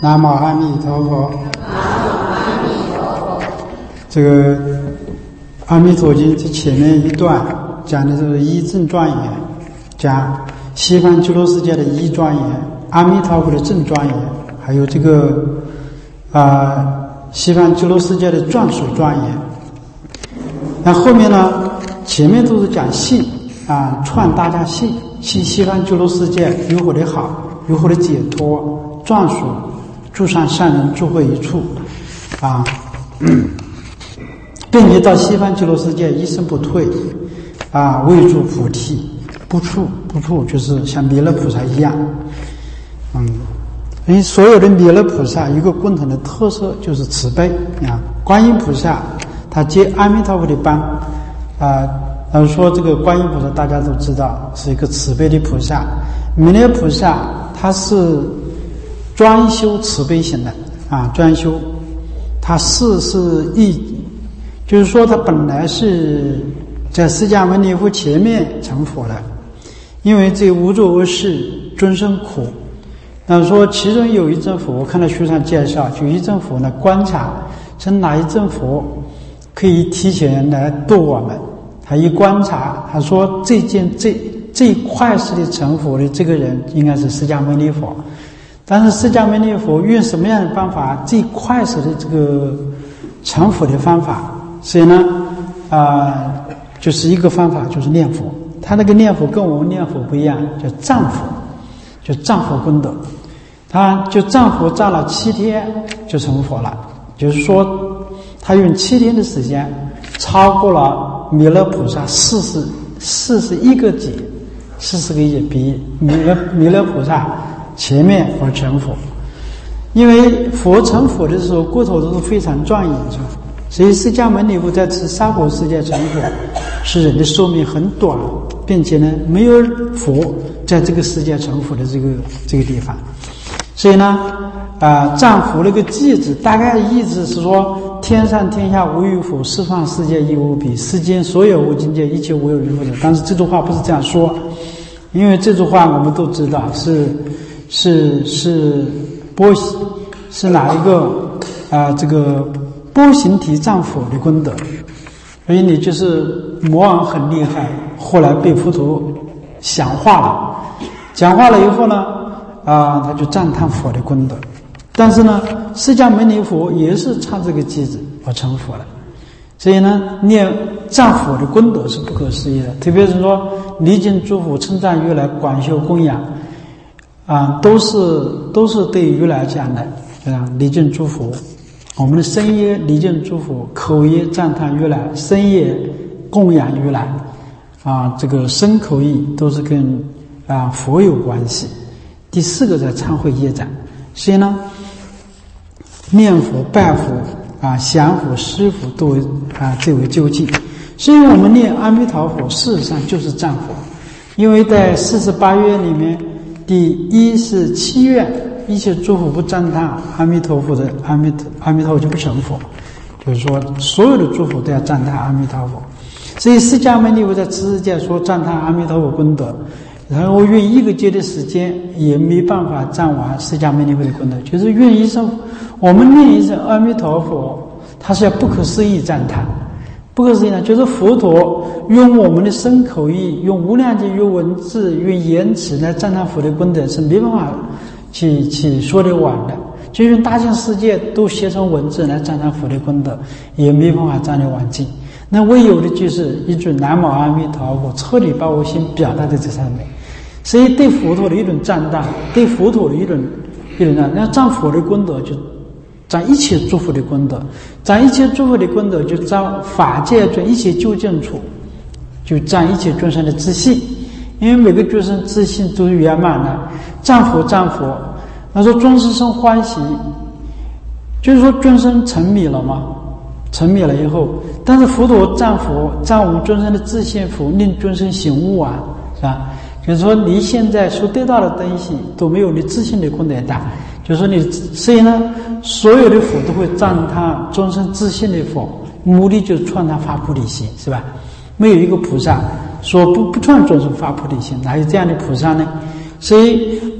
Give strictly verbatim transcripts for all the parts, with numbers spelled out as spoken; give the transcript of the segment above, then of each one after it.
南无阿弥陀佛。这个《阿弥陀经》这前面一段讲的是一正庄严，讲西方极乐世界的一庄严，阿弥陀佛的正庄严，还有这个啊、呃、西方极乐世界的壮属庄严。那后面呢，前面都是讲信啊，劝大家信，信西方极乐世界如何的好，如何的解脱，壮属诸上善人诸会一处啊。并且到西方极乐世界一生不退啊，为诸菩提不处不处，就是像弥勒菩萨一样。嗯，所以所有的弥勒菩萨一个共同的特色就是慈悲啊。观音菩萨他接阿弥陀佛的班啊，呃说这个观音菩萨大家都知道是一个慈悲的菩萨，弥勒菩萨他是专修慈悲型的啊，专修他事是一。就是说他本来是在释迦牟尼佛前面成佛的，因为这无作恶事终生苦。那说其中有一尊佛，我看到书上介绍，就一尊佛呢观察是哪一尊佛可以提前来度我们。他一观察，他说这件最最快速的成佛的这个人应该是释迦牟尼佛。但是释迦牟尼佛用什么样的方法最快速的这个成佛的方法？所以呢，啊、呃，就是一个方法，就是念佛。他那个念佛跟我们念佛不一样，叫藏佛，就藏佛功德。他就藏佛藏了七天就成佛了，就是说他用七天的时间超过了弥勒菩萨四十四十一个劫，四十个劫比弥勒弥勒菩萨前面而成佛。因为佛成佛的时候过头都是非常庄严成佛。所以释迦牟尼佛在此娑婆世界成佛，是人的寿命很短，并且呢没有佛在这个世界成佛的这个这个地方。所以呢啊、呃，藏佛那个偈子大概意思是说，天上天下无有佛，十方世界亦无比，世间所有无境界，一切无有如佛者。但是这句话不是这样说，因为这句话我们都知道是是是波西是哪一个啊、呃、这个波形体藏佛的功德。所以你就是魔王很厉害，后来被佛陀讲化了，讲化了以后呢啊、呃，他就赞叹佛的功德。但是呢释迦牟尼佛也是唱这个偈子而成佛了。所以呢念赞佛的功德是不可思议的，特别是说礼敬诸佛，称赞如来，广修供养啊、呃，都是都是对如来讲的啊，礼敬诸佛。我们的身业礼敬诸佛，口业赞叹如来，身业供养如来啊，这个身口意都是跟啊佛有关系。第四个在忏悔业障。所以呢念佛拜佛啊降佛施佛都为啊最为究竟。所以我们念阿弥陀佛事实上就是赞佛，因为在四十八愿里面第一是七愿，一切诸佛不赞叹阿弥陀佛的阿弥陀阿弥陀佛就不成佛，就是说所有的诸佛都要赞叹阿弥陀佛。所以释迦牟尼佛在此世界说赞叹阿弥陀佛功德，然后用一个劫的时间也没办法赞完释迦牟尼佛的功德，就是用一声我们念一声阿弥陀佛，它是要不可思议赞叹。不可思议呢，就是佛陀用我们的身口意，用无量劫用文字用言辞来赞叹佛的功德是没办法去去说得完的，就用大千世界都写成文字来赞叹佛的功德，也没办法赞得完尽。那唯有的就是一句南无阿弥陀佛，彻底把我心表达在这上面。所以对佛陀的一种赞叹，对佛陀的一种一种赞，那赞佛的功德就赞一切诸佛的功德，赞一切诸佛的功德就赞法界中一切究竟处，就赞一切众生的自信。因为每个众生自信都是圆满的，赞佛赞佛，他说众生生欢喜，就是说众生沉迷了嘛，沉迷了以后，但是佛陀赞佛赞我们众生的自信福，令众生醒悟啊，是吧？就是说你现在所得到的东西都没有你自信的功德大，就是说你，所以呢所有的佛都会赞叹众生自信的佛，目的就是劝他发菩提心，是吧？没有一个菩萨说不不劝众生发菩提心，哪有这样的菩萨呢？所以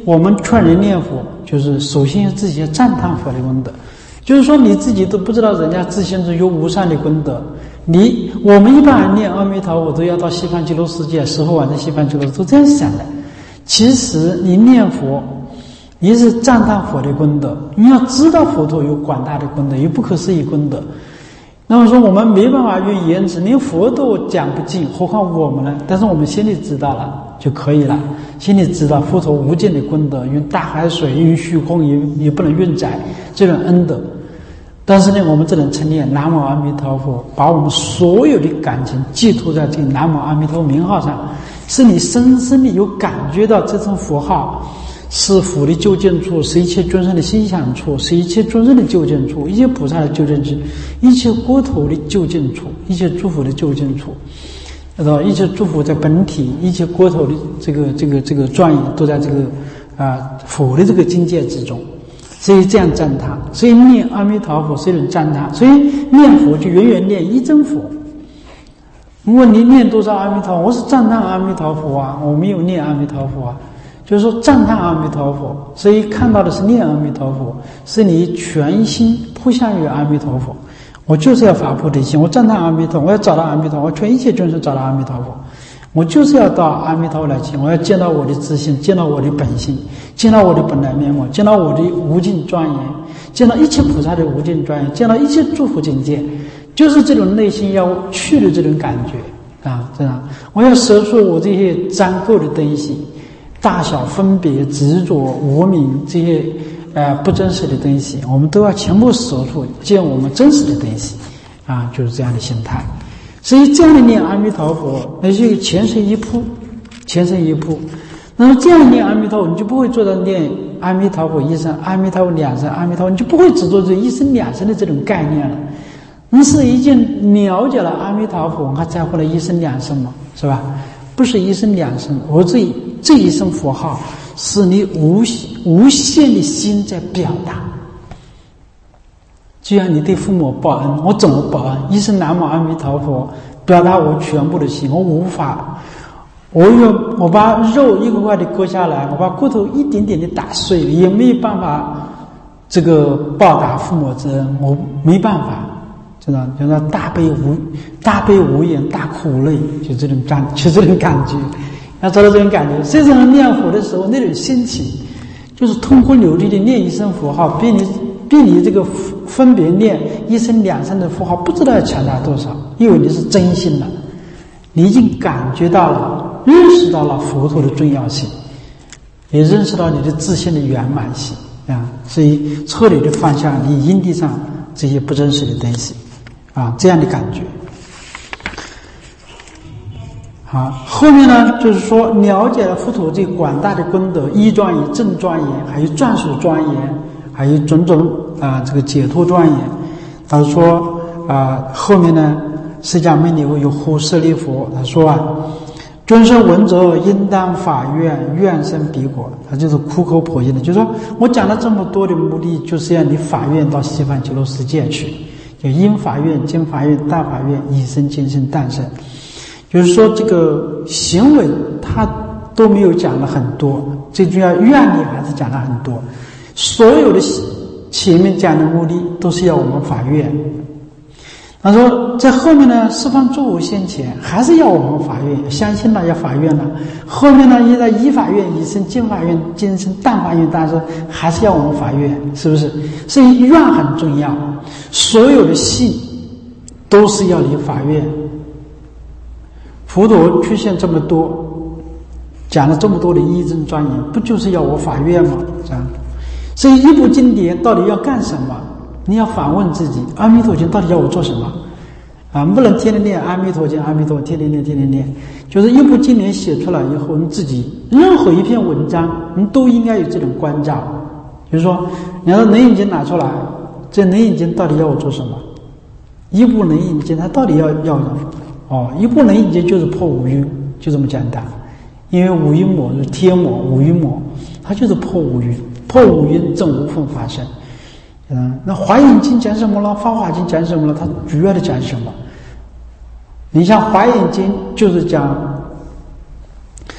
我们劝人念佛，就是首先自己要赞叹佛的功德，就是说你自己都不知道人家自心中有无上的功德。你我们一般人念阿弥陀佛都要到西方极乐世界，时候晚在西方极乐都这样想的。其实你念佛，你是赞叹佛的功德，你要知道佛陀有广大的功德，有不可思议功德。那么说我们没办法用言辞，连佛都讲不尽，何况我们呢？但是我们心里知道了就可以了，心里知道佛陀无尽的功德，用大海水，用虚空也也不能运载这种恩德。但是呢，我们只能称念南无阿弥陀佛，把我们所有的感情寄托在这个南无阿弥陀名号上，使你深深的有感觉到这声佛号是佛的就近处，是一切众生的心想处，是一切众生的就近处，一切菩萨的就近处，一切国土的就近处，一切诸佛的就近处。一切诸佛在本体，一切国土的这个这个这个庄严都在这个啊、呃、佛的这个境界之中。所以这样赞叹，所以念阿弥陀佛是一种赞叹，所以念佛就远远念一真佛。如果你念多少阿弥陀佛，我是赞叹阿弥陀佛啊，我没有念阿弥陀佛啊，就是说赞叹阿弥陀佛。所以看到的是念阿弥陀佛，是你全心扑向于阿弥陀佛。我就是要发菩提心，我赞叹阿弥陀佛，我要找到阿弥陀佛，我劝一切众生找到阿弥陀佛。我就是要到阿弥陀佛来见，我要见到我的自性，见到我的本性，见到我的本来面目，见到我的无尽庄严，见到一切菩萨的无尽庄严，见到一切诸佛境界，就是这种内心要去的这种感觉啊！这样，我要舍出我这些沾垢的东西，大小分别、执着、无明这些呃不真实的东西，我们都要全部舍出，见我们真实的东西啊！就是这样的心态。所以这样的念阿弥陀佛，那就前身一步，前身一步。那么这样念阿弥陀佛，你就不会做到念阿弥陀佛一声，阿弥陀佛两声，阿弥陀佛，你就不会只做这一声两声的这种概念了。你是已经了解了阿弥陀佛，还在乎了一声两声吗？是吧？不是一声两声，我这这一声佛号是你无无限的心在表达。就像你对父母报恩，我怎么报恩？一声南无阿弥陀佛，表达我全部的心，我无法，我用我把肉一块块的割下来，我把骨头一点点的打碎，也没有办法这个报答父母之恩，我没办法，知道？就说大悲无大悲无言，大苦泪，就这种感，就这种感觉，要找到这种感觉。实际上念佛的时候，那种心情，就是通过流利的念一声佛号，比你比你这个分别念一声两声的佛号不知道要强大多少，因为你是真心了，你已经感觉到了，认识到了佛陀的重要性，也认识到你的自信的圆满性啊，所以彻底的放下你因地上这些不真实的东西啊，这样的感觉。好，后面呢，就是说了解了佛陀这广大的功德，一庄严、正庄严，还有转属庄严，还有种种啊、呃，这个解脱庄严。他说啊、呃，后面呢，释迦牟尼佛有护舍利佛，他说啊，尊生闻者应当法愿，愿生彼国。他就是苦口婆心的，就是说我讲了这么多的目的，就是要你法愿到西方极乐世界去，就因法愿、经法愿、大法愿，以生、今生、诞生。就是说这个行为他都没有讲了很多，最主要愿力还是讲了很多。所有的前面讲的目的都是要我们法愿。他说在后面呢，十方诸佛现前还是要我们法愿，相信了要法愿了。后面呢，也在依法愿、以生、经法愿、今生、诞法愿，但是还是要我们法愿，是不是？所以愿很重要，所有的信都是要你法愿。佛陀出现这么多，讲了这么多的义正庄严，不就是要我法愿吗？这样，所以一部经典到底要干什么？你要反问自己，阿弥陀经到底要我做什么？啊，不能天天念阿弥陀经，阿弥陀天天念，天天念。就是一部经典写出来以后，你自己任何一篇文章，你都应该有这种关照。比如说，你要能引经拿出来，这能引经到底要我做什么？一部能引经，它到底要要什么？哦，一部能引经就是破五蕴，就这么简单。因为五蕴魔是天魔，五蕴魔，它就是破五蕴，破五蕴正无分发生。嗯，那华严经讲什么了？法华经讲什么了？它主要的讲什么？你像华严经就是讲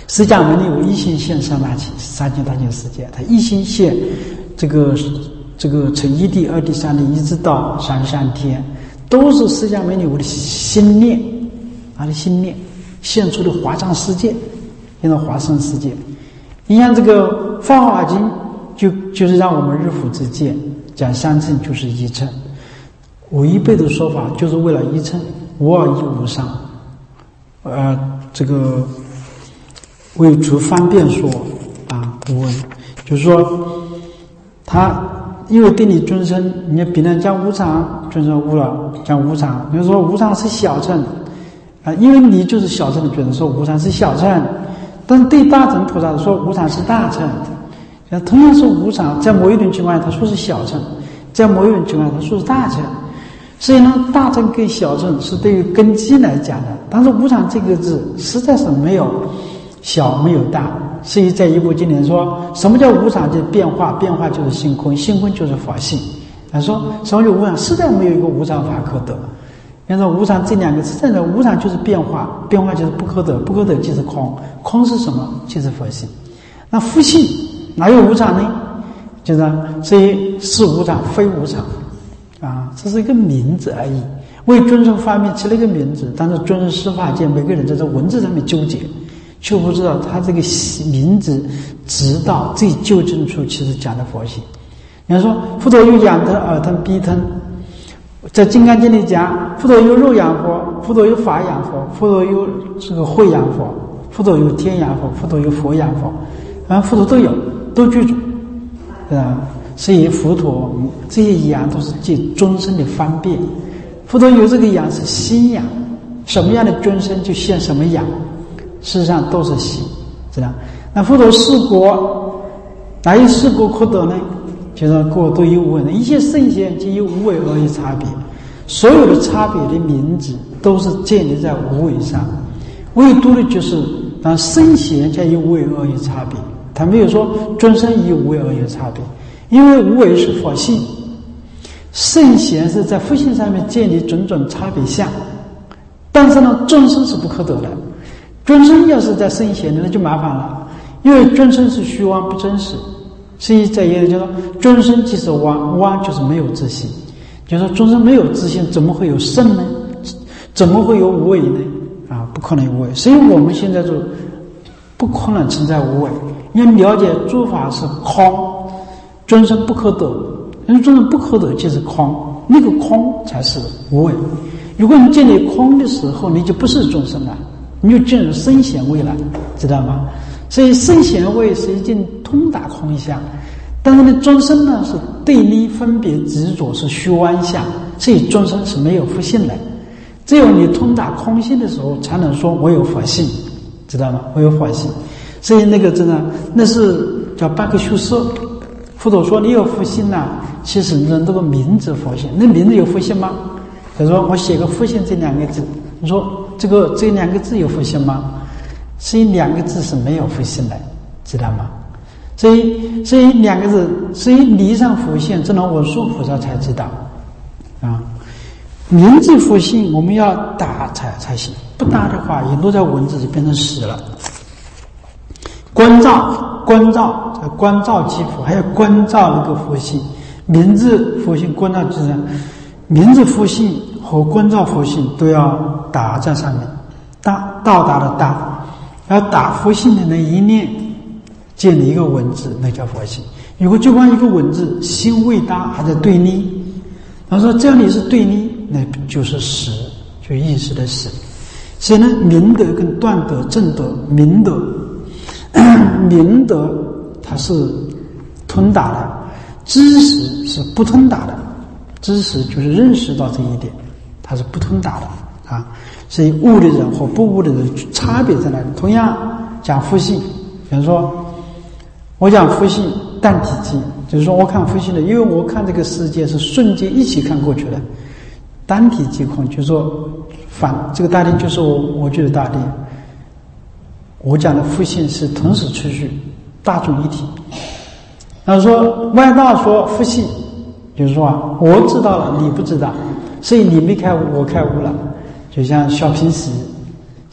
释迦牟尼有一心现三大千三千大千世界，他一心现这个这个从一地、二地、三地一直到三十三天，都是释迦牟尼佛的心念，他的心念现出的华藏世界，现在华胜世界。你像这个《法华经》就就是让我们日复之见，讲三乘就是一乘，违背的说法就是为了一乘，无二亦无三。呃，这个为除方便说啊，无问，就是说他因为对你尊称，你别人讲无常，尊称无了，讲无常，比如说无常是小乘啊，因为你就是小乘的觉得说无常是小乘，但是对大乘菩萨说无常是大乘。同样是无常，在某一种情况下他说是小乘，在某一种情况下他说是大乘。所以呢，大乘跟小乘是对于根基来讲的，但是无常这个字实在是没有小没有大。所以在一部经典说，什么叫无常？就是变化，变化就是性空，性空就是法性。他说什么叫无常？实在没有一个无常法可得。因为无常这两个字，真的无常就是变化，变化就是不可得，不可得即是空，空是什么？就是佛性。那佛性哪有无常呢？就是所以是无常非无常啊，这是一个名字而已，为尊称方面起了一个名字，但是尊称十法界每个人在这文字上面纠结，却不知道他这个名字直到最究竟处其实讲的佛性。你看说佛陀有眼疼、耳疼、鼻疼，在《金刚经》里讲，佛陀有肉养佛，佛陀有法养佛，佛陀有这个慧养佛，佛陀有天养佛，佛陀有佛养佛，啊，佛陀都有，都具足，对吧？所以佛陀这些养都是借尊生的方便。佛陀有这个养是心养，什么样的尊生就现什么养，事实上都是心，知道？那佛陀四国，哪有四国可得呢？就是各都有无为，一切圣贤皆有无为而有差别，所有的差别的名字都是建立在无为上，唯独的就是当圣贤才有无为而有差别，他没有说尊生以无为而有差别，因为无为是佛性，圣贤是在佛性上面建立种种差别相，但是呢，尊生是不可得的，尊生要是在圣贤的那就麻烦了，因为尊生是虚妄不真实。所以在也就是说，尊生即是妄，妄就是没有自信。就是说，尊生没有自信，怎么会有圣呢？怎么会有无为呢？啊，不可能有无为。所以我们现在就不可能存在无为。你要了解诸法是空，尊生不可得，因为尊生不可得就是空，那个空才是无为。如果你建立空的时候，你就不是尊生了，你就进入圣贤位了，知道吗？所以圣贤位是一件通达空相，但是呢，尊生呢是对立、分别、执着，是虚妄相，所以尊生是没有佛性的。只有你通达空性的时候，才能说我有佛性，知道吗？我有佛性。所以那个真的那是叫八个修舍。佛陀说你有佛性呐、啊，其实人这个名字佛性，那名字有佛性吗？他说我写个佛性这两个字，你说这个这两个字有佛性吗？所以两个字是没有佛性的，知道吗？所以所以两个字，所以离上佛性，只能文殊菩萨才知道啊。名字佛性我们要打才才行，不打的话，一落在文字就变成屎了。关照关照关照即佛，还要关照那个佛性，名字佛性关照就是名字佛性和关照佛性都要打在上面，达到达的达。要打佛性的那一念，建立一个文字，那叫佛性。如果就光一个文字，心未达，还在对立，他说这样你是对立，那就是实，就意识的实。所以呢，明德跟断德、正德、明德，明德它是通达的，知识是不通达的，知识就是认识到这一点，它是不通达的啊。所以悟的人和不悟的人差别在哪里？同样讲佛性，比如说我讲佛性单体寂，就是说我看佛性的，因为我看这个世界是瞬间一起看过去的，单体寂空，就是说反这个大地就是我，我就是大地。我讲的佛性是同时持续，大众一体。他说外道说佛性，就是说啊，我知道了，你不知道，所以你没开悟，我开悟了。就像小平时，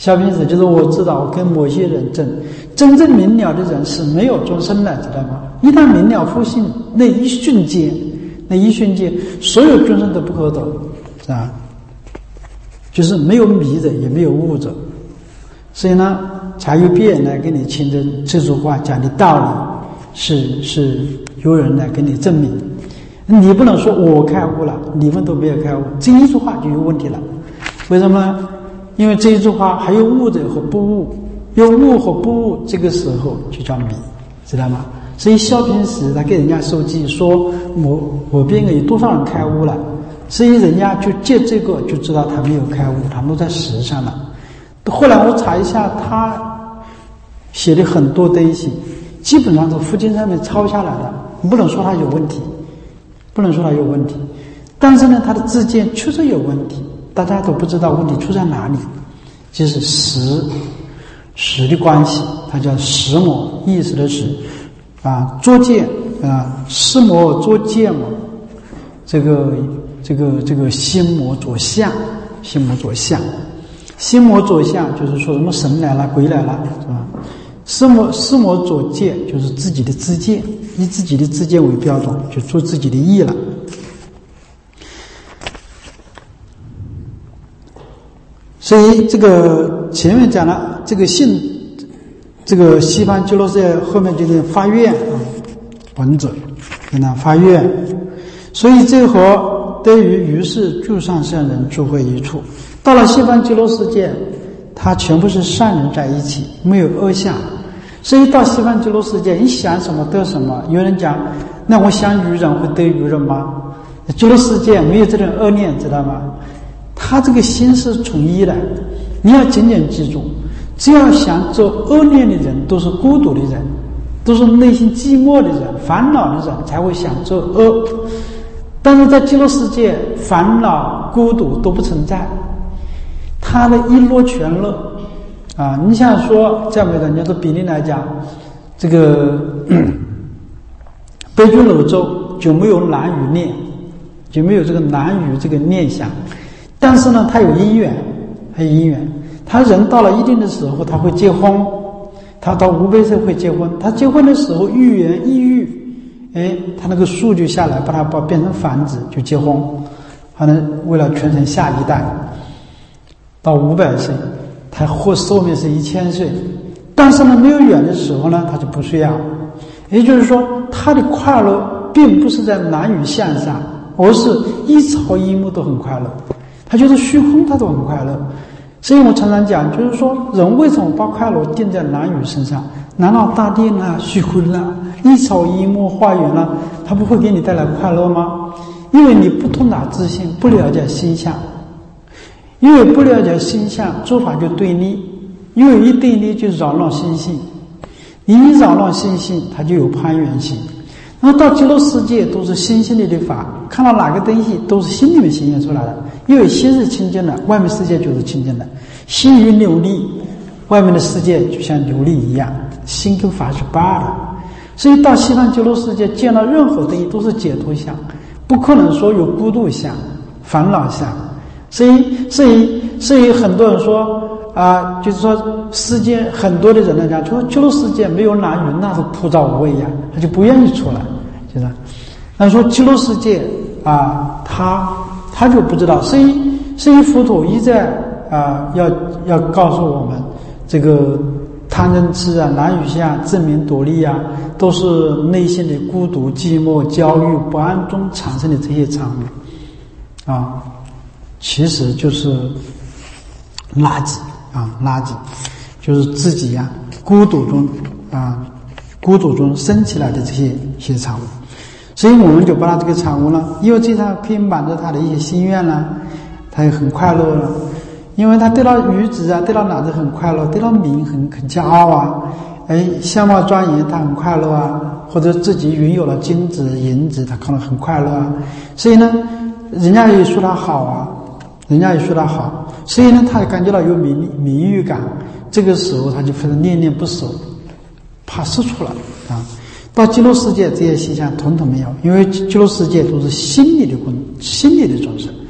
小平时就是我知道我跟某些人争，真正明了的人是没有众生的，知道吗？一旦明了复性，那一瞬间，那一瞬间，所有众生都不可得，是吧？就是没有迷者，也没有悟者，所以呢，才有别人来跟你亲证这句话讲的道理，是是有人来跟你证明。你不能说我开悟了，你们都没有开悟，这一句话就有问题了。为什么呢？因为这一句话还有悟者和不悟，有悟和不悟，这个时候就叫迷，知道吗？所以萧平时他给人家收记说我我边有多少人开悟了，所以人家就借这个就知道他没有开悟，他落在实上了。后来我查一下，他写的很多东西基本上从佛经上面抄下来的，不能说他有问题，不能说他有问题，但是呢他的自见确实有问题，大家都不知道问题出在哪里，就是识识的关系，它叫识魔，意识的识啊，作见啊，识魔作见嘛，这个这个这个心魔作相，心魔作相，心魔作相就是说什么神来了鬼来了，是吧？识魔识魔作见就是自己的自见，以自己的自见为标准，就做自己的意了。所以这个前面讲了这个信，这个西方极乐世界后面就是发愿啊，文者跟他发愿，所以这和对于于是诸上善人诸会一处。到了西方极乐世界，他全部是善人在一起，没有恶相。所以到西方极乐世界，你想什么得什么。有人讲，那我想愚人会得愚人吗？极乐世界没有这种恶念，知道吗？他这个心是统一的，你要紧紧记住，只要想做恶念的人，都是孤独的人，都是内心寂寞的人，烦恼的人才会想做恶。但是在极乐世界，烦恼孤独都不存在，他的一乐全乐啊！你想说这样的人家说比例来讲，这个悲居楼州就没有男女念，就没有这个男女这个念想。但是呢，他有姻缘，还有姻缘。他人到了一定的时候，他会结婚。他到五百岁会结婚。他结婚的时候欲缘异欲，哎，他那个树就下来，把它把变成房子就结婚，可能为了传承下一代。到五百岁，他或寿命是一千岁，但是呢，没有缘的时候呢，他就不需要。也就是说，他的快乐并不是在男女相上，而是一草一木都很快乐。他就是虚空，他都很快乐。所以我常常讲，就是说人为什么把快乐定在男女身上？难道大地啦、虚空啦、一草一木、花园啦，它不会给你带来快乐吗？因为你不通达自性，不了解心相。因为不了解心相，做法就对立。因为一对立就扰乱心性，你一扰乱心性，它就有攀缘性。那么到极乐世界都是心性里的法，看到哪个东西都是心里面显现出来的。因为心是清净的，外面世界就是清净的。心与琉璃，外面的世界就像琉璃一样，心跟法是八的。所以到西方极乐世界见到任何东西都是解脱相，不可能说有孤独相、烦恼相。所以，所以，所以很多人说啊、呃，就是说世界很多的人来讲，说极乐世界没有男女，那是枯燥无味呀，他就不愿意出来，就是。那说极乐世界啊，他他就不知道，所以所以佛陀一再啊要要告诉我们，这个贪嗔痴啊、男女相、自名夺利啊，都是内心的孤独、寂寞、焦虑、不安中产生的这些产物啊。其实就是垃圾啊，垃圾就是自己呀、啊、孤独中啊孤独中生起来的这些一些产物，所以我们就把它这个产物呢，因为这样可以满足他的一些心愿啦，他也很快乐了，因为他得到女子啊，得到男子很快乐，得到名很很骄傲啊，哎，相貌庄严他很快乐啊，或者自己拥有了金子银子，他可能很快乐啊，所以呢，人家也说他好啊。人家也说他好，所以呢，他感觉到有名名誉感，这个时候他就非常念念不舍，怕失出了啊。到极乐世界这些现象统统没有，因为极乐世界都是心理的工，心理的众生，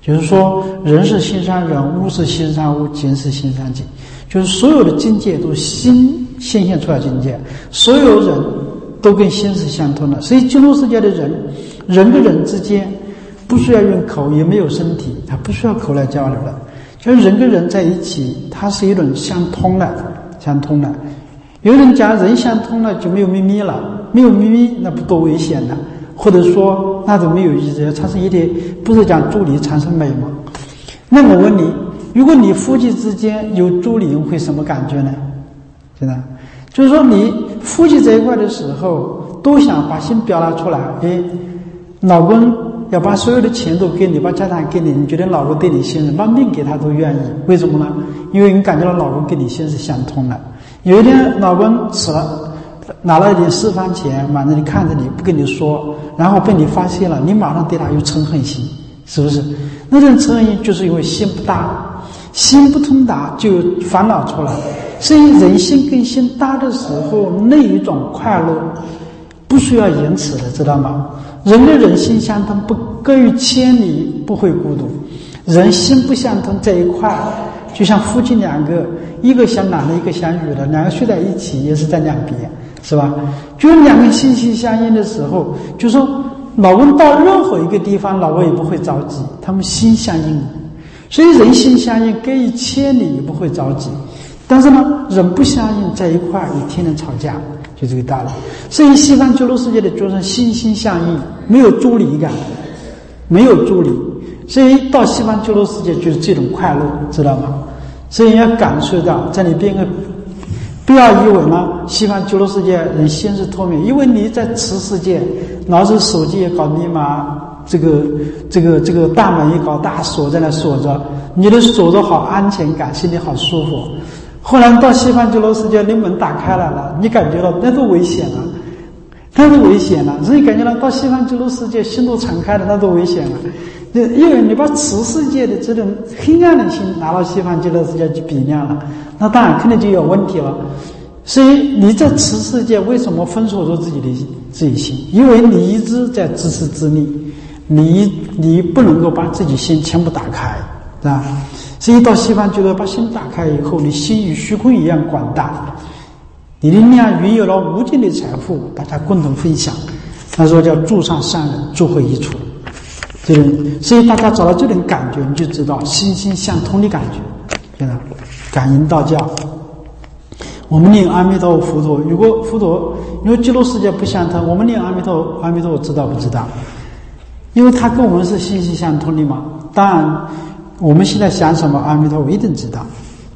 就是说人是心上人，物是心上物，境是心上境，就是所有的境界都是心显现出来境界，所有人都跟心是相通的。所以极乐世界的人，人跟人之间不需要用口，也没有身体，他不需要口来交流的，就是人跟人在一起，它是一种相通的，相通的。有人讲人相通了就没有秘密了，没有秘密那不多危险呢？或者说那种没有意思，产生一点，不是讲助理产生美吗？那我问你，如果你夫妻之间有助理，会什么感觉呢？真的，就是说你夫妻在一块的时候，都想把心表达出来。诶，老公要把所有的钱都给你，把家产给你，你觉得老公对你信任，把命给他都愿意。为什么呢？因为你感觉到老公跟你心是相通的。有一天老公死了，拿了一点私房钱，满着你看着你不跟你说，然后被你发现了，你马上对他有嗔恨心，是不是？那种嗔恨心就是因为心不大，心不通达就有烦恼出来。所以人心跟心搭的时候，那一种快乐不需要言辞的，知道吗？人跟人心相通，不隔于千里不会孤独。人心不相通在一块，就像夫妻两个，一个想男的，一个想女的，两个睡在一起也是在两边，是吧？就是两个心心相印的时候，就说老公到任何一个地方，老婆也不会着急，他们心相应。所以人心相应，隔一千里也不会着急。但是呢，人不相应在一块，你天天吵架，就这个道理。所以西方极乐世界的众生心心相应，没有疏离感，没有疏离。所以到西方极乐世界就是这种快乐，知道吗？所以要感受到，在你边个，不要以为呢，西方极乐世界人心是透明，因为你在此世界，老是手机也搞密码，这个这个这个大门也搞大锁在那锁着，你的锁着好安全感，心里好舒服。后来到西方极乐世界，你门打开来了，你感觉到那都危险了，那都危险了。所以感觉到到西方极乐世界，心都敞开了，那都危险了。因为你把此世界的这种黑暗的心拿到西方极乐世界去比量了，那当然肯定就有问题了。所以你在此世界为什么封锁住自己的自己心？因为你一直在自私自利，你你不能够把自己心全部打开，是吧？所以到西方极乐把心打开以后，你心与虚空一样广大，你的量拥有了无尽的财富，大家共同分享。那时候叫诸上善人，诸会一处。这种，所以大家找到这种感觉，你就知道心心相通的感觉，对吧？感应道教。我们念阿弥陀佛陀，如果佛陀，因为极乐世界不相通，我们念阿弥陀阿弥陀知道不知道？因为他跟我们是心心相通的嘛。当然，我们现在想什么阿弥陀我一定知道。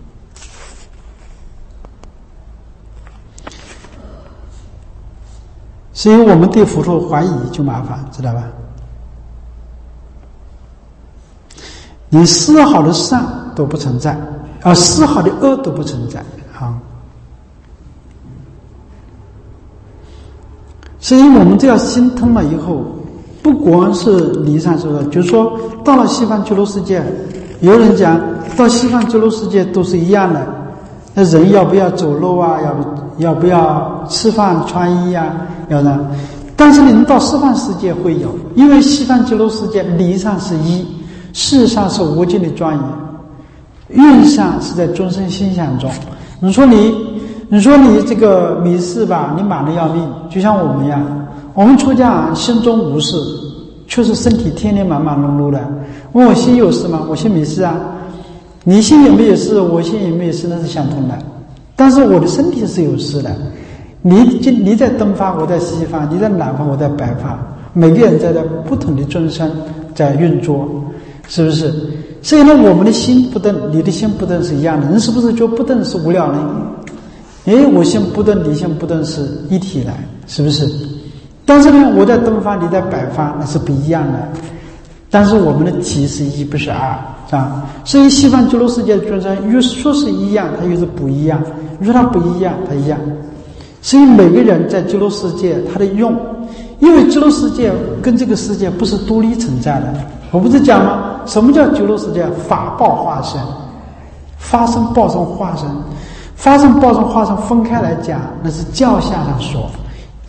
所以我们对佛陀怀疑就麻烦，知道吧？你丝毫的善都不存在，而丝毫的恶都不存在啊。所以我们这样心通了以后，不光是理上说的，就是说到了西方极乐世界，有人讲到西方极乐世界都是一样的，那人要不要走路啊？要要不要吃饭穿衣啊？要的。但是你到西方世界会有，因为西方极乐世界理上是一，事实上是无尽的庄严，运上是在众生心想中。你说你，你说你这个迷事吧，你忙得要命，就像我们一样，我们出家心中无事，却是身体天天忙忙碌碌的。问我心有事吗？我心没事啊。你心有没有事？我心有没有事？那是相通的。但是我的身体是有事的。你你在东方，我在西方；你在南方，我在北方。每个人在这不同的众生在运作，是不是？所以呢，我们的心不动，你的心不动是一样的。人是不是就不动是无聊呢？哎，我心不动，你心不动是一体的，是不是？但是呢，我在东方，你在北方，那是不一样的。但是我们的体是一，不是二，啊。所以西方极乐世界的众生，越说是一样，它越是不一样；越说它不一样，它一样。所以每个人在极乐世界，他的用，因为极乐世界跟这个世界不是独立存在的。我不是讲吗？什么叫极乐世界？法报化身，发生报生化身，发生报生化身分开来讲，那是教下上说。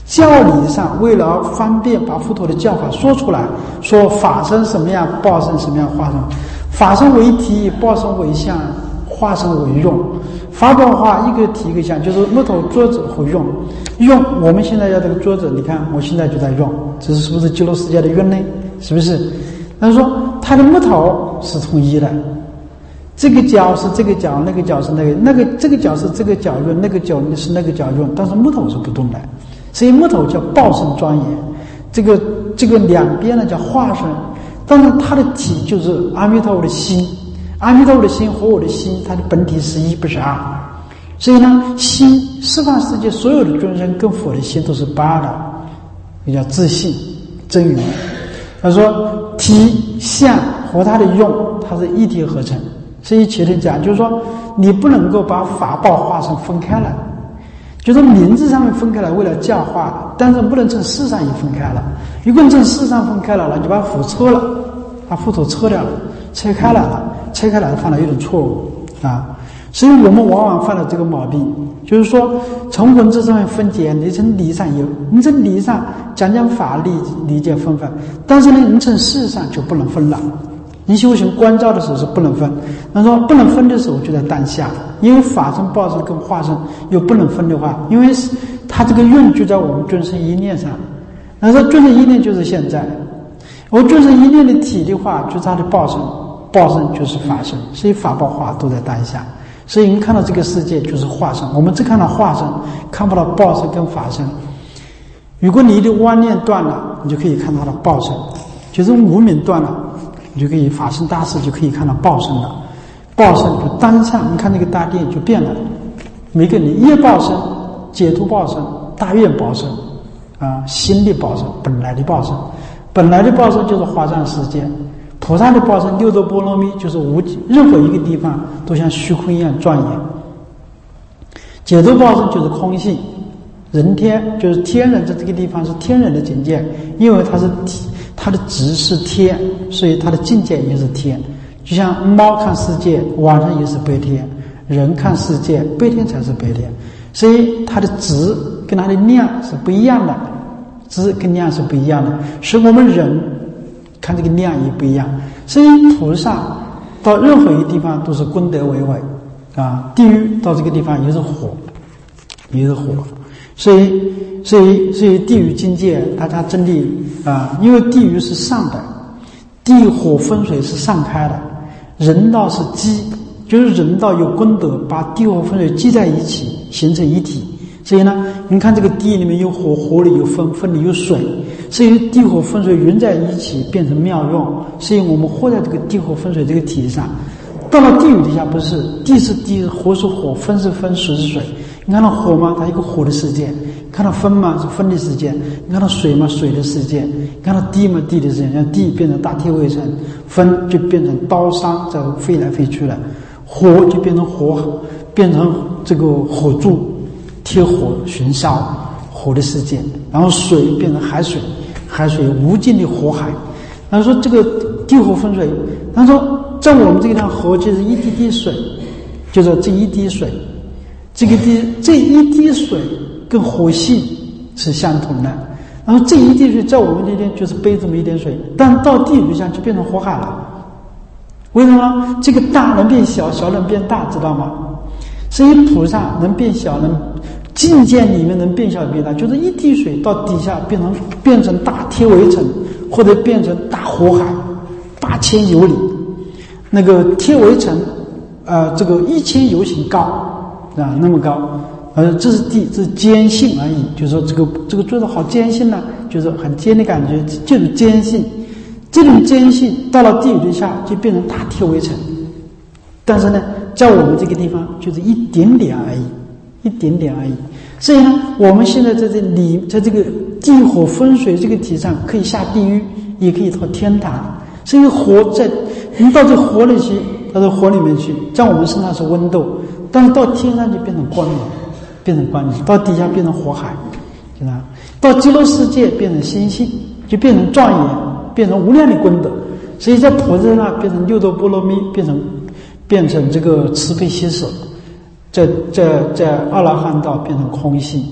教理上为了方便把佛陀的教法说出来，说法身什么样，报身什么样，化身，法身为体，报身为相，化身为用。法宝化一个体一个相，就是木头桌子和用。用我们现在要这个桌子，你看我现在就在用，这是是不是极乐世界的用呢？是不是？他说它的木头是统一的，这个角是这个角，那个角是那个那个这个角是这个角用，那个角是那个角用，但是木头是不动的。所以木头叫报身庄严，这个这个两边呢叫化身，但是它的体就是阿弥陀佛的心，阿弥陀佛的心和我的心，它的本体是一，不是二。所以呢，心十方世界所有的众生跟佛的心都是八的，也叫自性真如。他说体相和它的用，它是一体合成。所以前面讲就是说，你不能够把法报化身分开来。就是名字上面分开了，为了教化，但是不能从事上也分开了。如果你从事上分开了，那就把佛抽了，把佛陀抽掉了，拆开来了，拆开来犯了一种错误啊。所以我们往往犯了这个毛病，就是说从文字上面分解，你从理上有，你从理上讲讲法理理解分分，但是呢，你从事上就不能分了。你修行观照的时候是不能分，那说不能分的时候就在当下，因为法身报身跟化身又不能分的话，因为它这个用就在我们尊生一念上，那说尊生一念就是现在，我尊生一念的体的话就是它的报身，报身就是法身，所以法报化都在当下，所以你看到这个世界就是化身，我们只看到化身，看不到报身跟法身。如果你的妄念断了，你就可以看到它的报身，就是无明断了，你就可以法身大事就可以看到报身了。报身就当下，你看这个大殿就变了，每个人业报身、解脱报身、大愿报身啊，心的报身、本来的报身，本来的报身就是华藏世界，菩萨的报身六度波罗蜜就是无任何一个地方都像虚空一样庄严。解脱报身就是空性，人天就是天人在这个地方是天人的境界，因为它是它的值是天，所以它的境界也是天。就像猫看世界，晚上也是白天；人看世界，白天才是白天。所以它的值跟它的量是不一样的，值跟量是不一样的，使我们人看这个量也不一样。所以菩萨到任何一个地方都是功德为伟啊，地狱到这个地方也是火，也是火。所以，所以，所以地狱境界大家真的啊，因为地狱是上的，地火风水是上开的。人道是积，就是人道有功德，把地火风水积在一起，形成一体。所以呢，你看这个地里面有火，火里有风，风里有水，所以地火风水匀在一起，变成妙用。所以我们活在这个地火风水这个体上。到了地狱底下，不是地是地，火是火，风是风，水是水。你看到火吗？它一个火的世界；你看到风吗？是风的世界；你看到水吗？水的世界；你看到地吗？地的世界。像地变成大铁围城，风就变成刀伤，在飞来飞去了；火就变成火，变成这个火柱，贴火焚烧，火的世界。然后水变成海水，海水无尽的火海。他说这个地火风水，他说在我们这个地方河就是一滴滴水，就是这一滴水。这个滴这一滴水跟火性是相同的，然后这一滴水在我们这边就是杯这么一点水，但到地狱上就变成火海了。为什么呢？这个大能变小，小能变大，知道吗？所以菩萨能变小，能境界里面能变小变大，就是一滴水到底下变成变成大铁围城，或者变成大火海，八千有里。那个铁围城，呃，这个一千有顷高。啊，那么高，呃，这是地，这是坚信而已。就是说，这个这个做的好坚信呢，就是很坚的感觉，就是坚信。这种坚信到了地狱之下，就变成大铁围城。但是呢，在我们这个地方，就是一点点而已，一点点而已。所以呢，我们现在在这里，在这个地火风水这个体上，可以下地狱，也可以到天堂。所以火在，你到这火里去，到这火里面去，在我们身上是温度。但是到天上就变成光明，变成光明；到底下变成火海，知道吗？到极乐世界变成心性，就变成庄严，变成无量的功德。所以在菩萨那变成六度波罗蜜，变成变成这个慈悲喜舍；在在在阿罗汉道变成空性，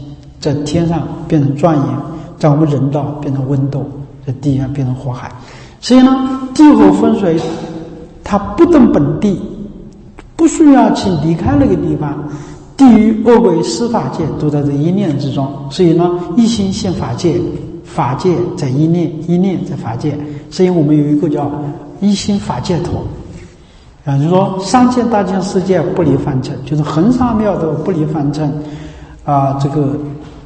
在天上变成庄严，在我们人道变成温斗，在地上变成火海。所以呢，地火风水它不登本地，不需要去离开那个地方，地狱恶鬼司法界都在这一念之中。所以呢，一心现法界，法界在一念，一念在法界。所以我们有一个叫一心法界图啊，就是说三千大千世界不离凡尘，就是恒沙妙德不离凡尘啊，这个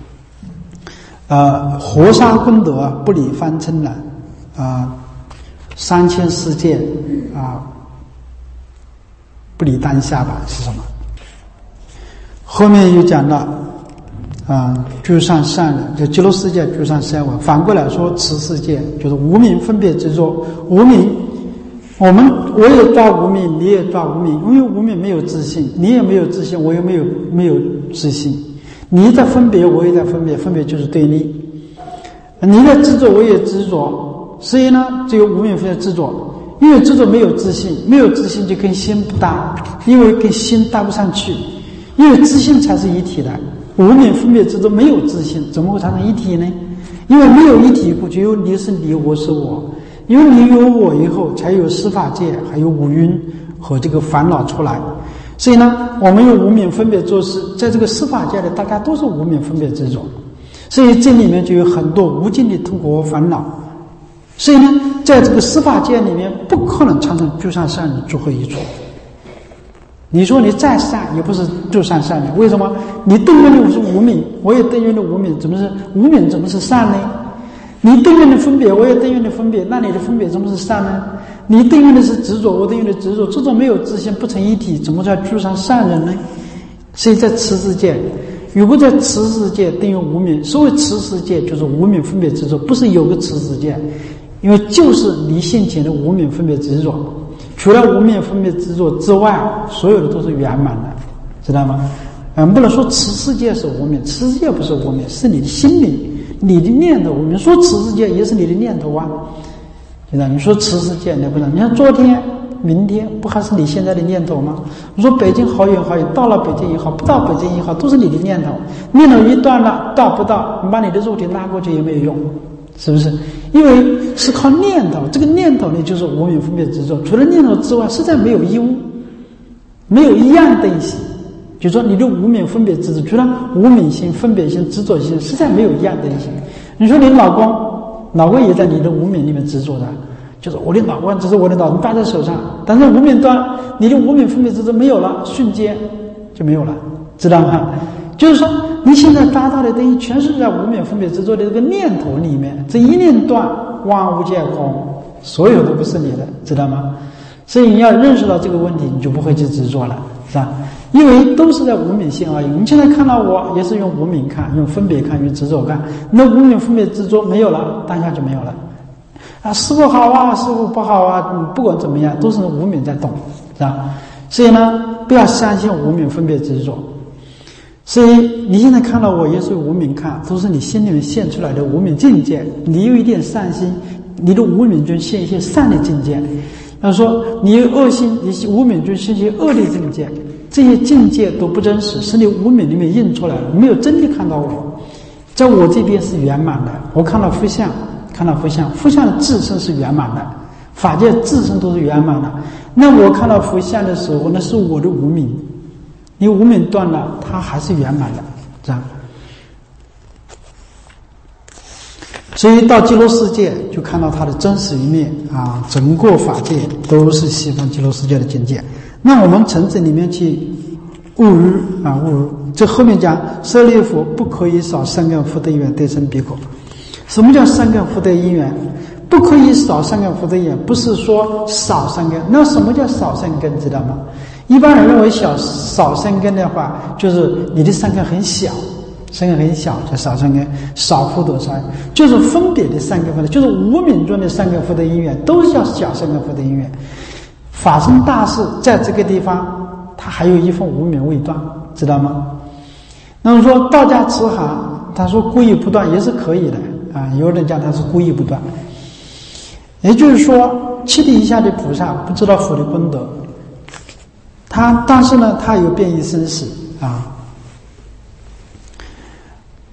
呃活沙功德不离凡尘呢啊，三千世界啊不离当下吧，是什么？后面又讲到啊，居上善人，就极乐世界居上善人。反过来说，此世界就是无明分别执着。无明，我们我也抓无明，你也抓无明，因为无明没有自信，你也没有自信，我也没有没有自信。你在分别，我也在分别，分别就是对立。你在执着，我也执着，所以呢，只有无明分别执着。因为执着没有自信，没有自信就跟心不搭，因为跟心搭不上去。因为自信才是一体的，无明分别执着没有自信，怎么会产生一体呢？因为没有一体，就有你是你，我是我。因为你有我以后，才有司法界，还有五蕴和这个烦恼出来。所以呢，我们用无明分别做事，在这个司法界里，大家都是无明分别执着，所以这里面就有很多无尽的痛苦和烦恼。所以呢，在这个司法界里面，不可能产生居上善人最后一处。你说你再善，也不是就善善人。为什么？你对应的是无明，我也对应的无明，怎么是无明？怎么是善呢？你对应的分别，我也对应的分别，那你的分别怎么是善呢？你对应的是执着，我对应的执着，执着没有自信，不成一体，怎么叫居上善人呢？所以在此世界，如果在此世界对应无明，所谓此世界就是无明分别执着，不是有个此世界。因为就是你现前的无明分别执着，除了无明分别执着之外，所有的都是圆满的，知道吗？嗯，不能说此世界是无明，此世界不是无明，是你的心里，你的念头无明。说此世界也是你的念头啊，知道？你说此世界，你不能，你看昨天、明天，不还是你现在的念头吗？你说北京好远好远，到了北京也好，不到北京也好，都是你的念头。念头一断了，到不到，你把你的肉体拉过去也没有用。是不是？因为是靠念头，这个念头呢就是无明分别执着。除了念头之外，实在没有一物，没有一样东西。就是说，你的无明分别执着，除了无明心、分别心、执着心，实在没有一样东西。你说你老公，老公也在你的无明里面执着的，就是我的老公只是我的老公抓在手上，但是无明端，你的无明分别执着没有了，瞬间就没有了，知道吗？就是说，你现在抓到的东西全是在无明分别执着的这个念头里面，这一念断，万物皆空，所有都不是你的，知道吗？所以你要认识到这个问题，你就不会去执着了，是吧？因为都是在无明性而已。你现在看到我，也是用无明看，用分别看，用执着看。那无明分别执着没有了，当下就没有了。啊，师父好啊，师父不好啊，不管怎么样，都是无明在动，是吧？所以呢，不要相信无明分别执着。所以你现在看到我也是无明看，都是你心里面现出来的无明境界。你有一点善心，你的无明就现一些善的境界。他说你有恶心，你无明就现一些恶的境界。这些境界都不真实，是你无明里面印出来的，没有真的看到我。在我这边是圆满的，我看到佛像，看到佛像，佛像的自身是圆满的，法界自身都是圆满的。那我看到佛像的时候，那是我的无明。你无明断了，它还是圆满的，这样。所以到极乐世界就看到它的真实一面啊，整个法界都是西方极乐世界的境界。那我们从这里面去悟入啊，悟入。这后面讲舍利弗不可以少三根福德因缘得生彼国。什么叫三根福德因缘？不可以少三根福德因缘，不是说少三根。那什么叫少三根？知道吗？一般人认为小少三根的话，就是你的三根很小，三根很小叫少三根，少福德少，就是分别的三根福德，就是无明中的三根福德因缘，都是叫小三根福德因缘。发生大事在这个地方，它还有一份无明未断，知道吗？那么说道家慈航，他说故意不断也是可以的啊，有人讲他是故意不断，也就是说七地以下的菩萨不知道佛的功德。他但是呢，他有变异生死啊。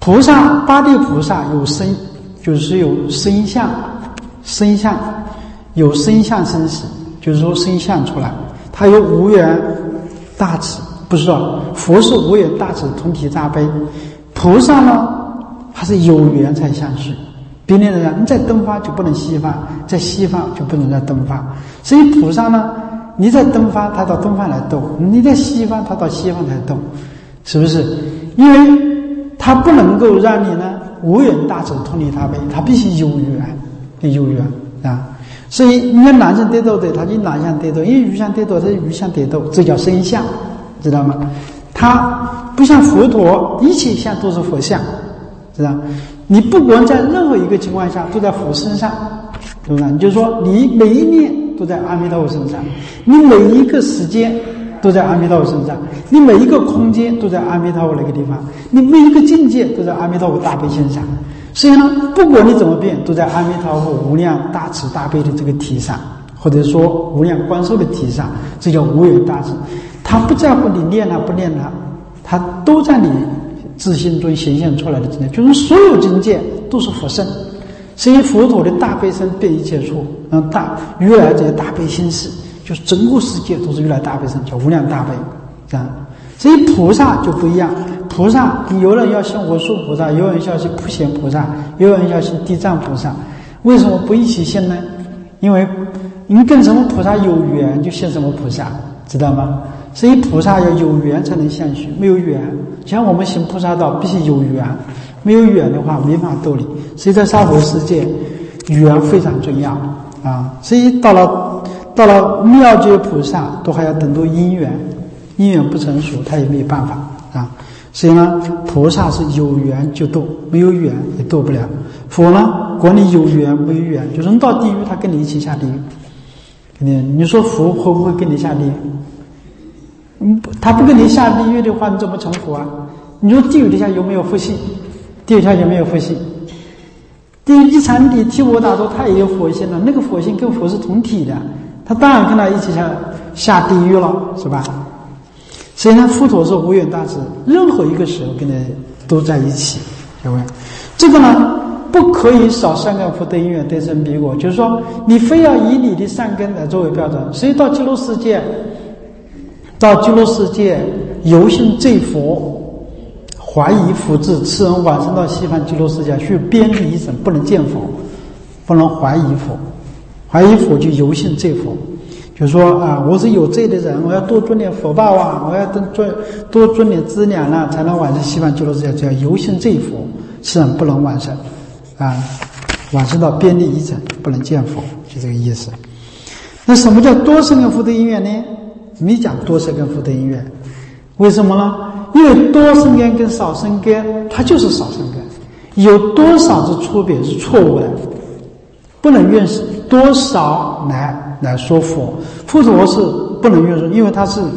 菩萨八地菩萨有身，就是有身相，身相有身相生死，就是说身相出来，他有无缘大慈，不是说佛是无缘大慈同体大悲，菩萨呢他是有缘才相续。别人讲你在东方就不能西方，在西方就不能在东方，所以菩萨呢，你在东方他到东方来斗，你在西方他到西方来斗，是不是？因为他不能够让你呢无缘大慈同体大悲，他必须有缘，有缘啊。所以你看男生得斗的，他就男相得斗；因为鱼相得斗，他就鱼相得斗，这叫身相，知道吗？他不像佛陀，一切相都是佛相，知道？你不管在任何一个情况下都在佛身上，对不对？你就说你每一念都在阿弥陀佛身上，你每一个时间都在阿弥陀佛身上，你每一个空间都在阿弥陀佛那个地方，你每一个境界都在阿弥陀佛大悲身上。所以呢，不管你怎么变，都在阿弥陀佛无量大慈大悲的这个体上，或者说无量观受的体上，这叫无缘大慈。他不在乎你念他不念他，他都在你自心中显现出来的境界，就是所有境界都是佛身。所以佛陀的大悲身遍一切处，让大如来这些大悲心事，就是整个世界都是如来大悲身，叫无量大悲，这样。所以菩萨就不一样，菩萨有人要信文殊菩萨，有人要信普贤菩萨，有人要信地藏菩萨，为什么不一起信呢？因为你跟什么菩萨有缘就信什么菩萨，知道吗？所以菩萨要有缘才能相续，没有缘，像我们行菩萨道必须有缘，没有缘的话没法度你。所以在娑婆世界缘非常重要啊！所以到了到了妙觉菩萨都还要等到因缘，因缘不成熟他也没有办法啊。所以呢，菩萨是有缘就度，没有缘也度不了。佛呢，管你有缘没有缘，就是你到地狱他跟你一起下地狱。你你说佛会不会跟你下地狱？嗯，他不跟你下地狱的话，你怎么成佛啊？你说地狱底下有没有佛性？地狱底下有没有佛性？地狱一禅地提婆达多他也有佛性了，那个佛性跟佛是同体的，他当然跟他一起下下地狱了，是吧？所以呢，佛陀是无缘大慈，任何一个时候跟他都在一起，各位。这个呢，不可以少善根福德因缘得生彼果，就是说你非要以你的善根来作为标准。所以到极乐世界，到极乐世界游行罪佛，怀疑福智，此人往生到西方极乐世界去边地一生，不能见佛，不能怀疑佛，怀疑佛就游行罪佛。就是说啊，我是有罪的人，我要多赚点福报啊，我要多赚多赚点资粮了，才能往生西方极乐世界，叫游行罪佛，此人不能往生啊，往生到边地一生，不能见佛，就这个意思。那什么叫多生根福德因缘呢？没讲多生根福德因缘，为什么呢？因为多生根跟少生根，它就是少生根，有多少之区别是错误的，不能用多少来来说佛。佛陀是不能用说，因为他是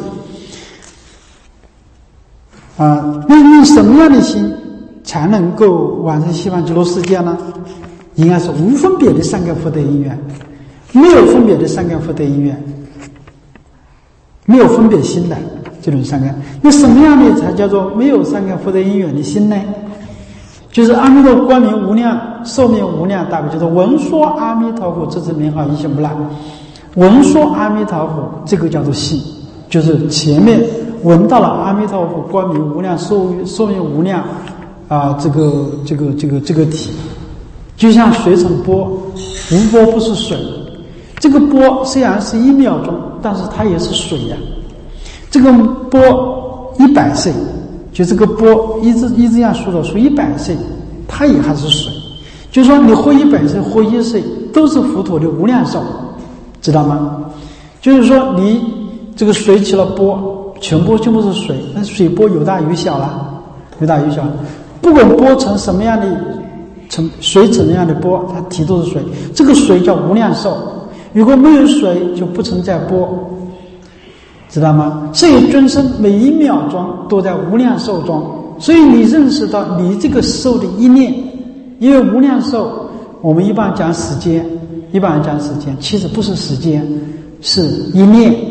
啊，那用什么样的心才能够往生西方极乐世界呢？应该是无分别的善根福德因缘，没有分别的善根福德因缘，没有分别心的这种善根。那什么样的才叫做没有善根福德因缘的心呢？就是阿弥陀佛光明无量寿命无量大悲，就是闻说阿弥陀佛这支名号一心不乱，闻说阿弥陀佛这个叫做信，就是前面闻到了阿弥陀佛光明无量寿寿命无量啊、呃，这个这个这个这个体，就像水成波，无波不是水。这个波虽然是一秒钟，但是它也是水呀、啊。这个波一百岁，就这个波一直一直这样数到数一百岁，它也还是水。就是说你活一百岁，活一岁，都是佛陀的无量寿，知道吗？就是说你这个水起了波，全波全部是水，那水波有大有小了，有大有小。不管波成什么样的，成水怎么样的波，它体都是水。这个水叫无量寿。如果没有水，就不存在波，知道吗？所以尊生每一秒钟都在无量寿中，所以你认识到你这个寿的一念，因为无量寿，我们一般讲时间，一般讲时间，其实不是时间，是一念，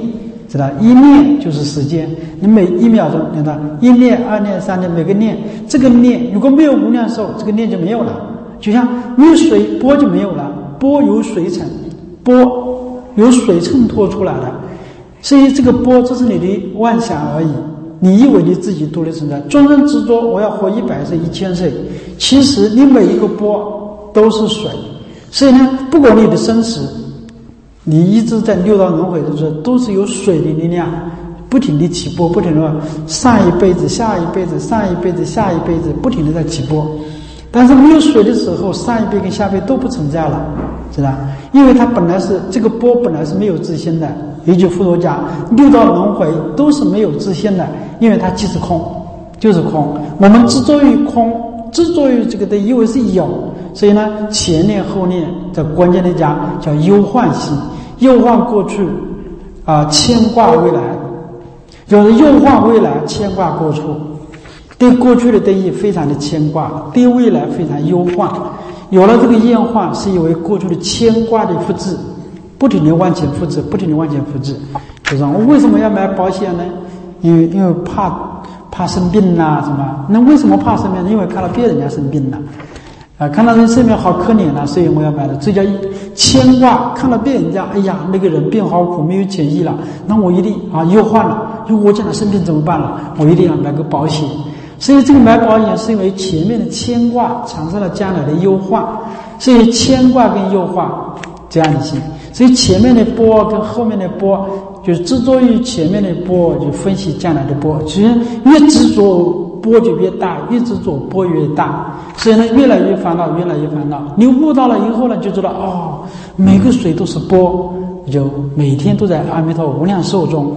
知道一念就是时间，你每一秒钟，知道一念、二念、三念，每个念，这个念如果没有无量寿，这个念就没有了。就像没有水，波就没有了，波由水称，波由水衬托出来的。所以这个波，这是你的妄想而已。你以为你自己独立存在，众生执着我要活一百岁、一千岁，其实你每一个波都是水。所以呢，不管你的生死，你一直在六道轮回的时候，都是由水的力量不停地起波，不停地上一辈子、下一辈子、上一辈子、下一辈子，不停地在起波。但是没有水的时候，上一辈跟下辈都不存在了，知道？因为它本来是这个波本来是没有自性的。也就佛陀讲，六道轮回都是没有自性的，因为它即是空，就是空。我们执着于空，执着于这个的，因为是有，所以呢，前念后念，在关键的讲叫忧患心，忧患过去啊、呃，牵挂未来，就是忧患未来，牵挂过去。对过去的定义非常的牵挂，对未来非常忧患。有了这个厌患，是因为过去的牵挂的复制。不停地往前复制，不停地往前复制，就说我为什么要买保险呢？因为因为怕怕生病啦、啊，什么？那为什么怕生病呢？因为看到别人家生病了，啊，看到人生病好可怜啊，所以我要买的。这叫牵挂，看到别人家，哎呀，那个人病好苦，没有钱医了，那我一定啊忧患了，如果我将来生病怎么办了？我一定要买个保险。所以这个买保险是因为前面的牵挂产生了将来的忧患，所以牵挂跟忧患这样的心。所以前面的波跟后面的波，就是执着于前面的波，就分析将来的波。其实越执着波就越大，越执着波越大。所以呢，越来越烦恼，越来越烦恼。你悟到了以后呢，就知道哦，每个水都是波，就每天都在阿弥陀无量寿中，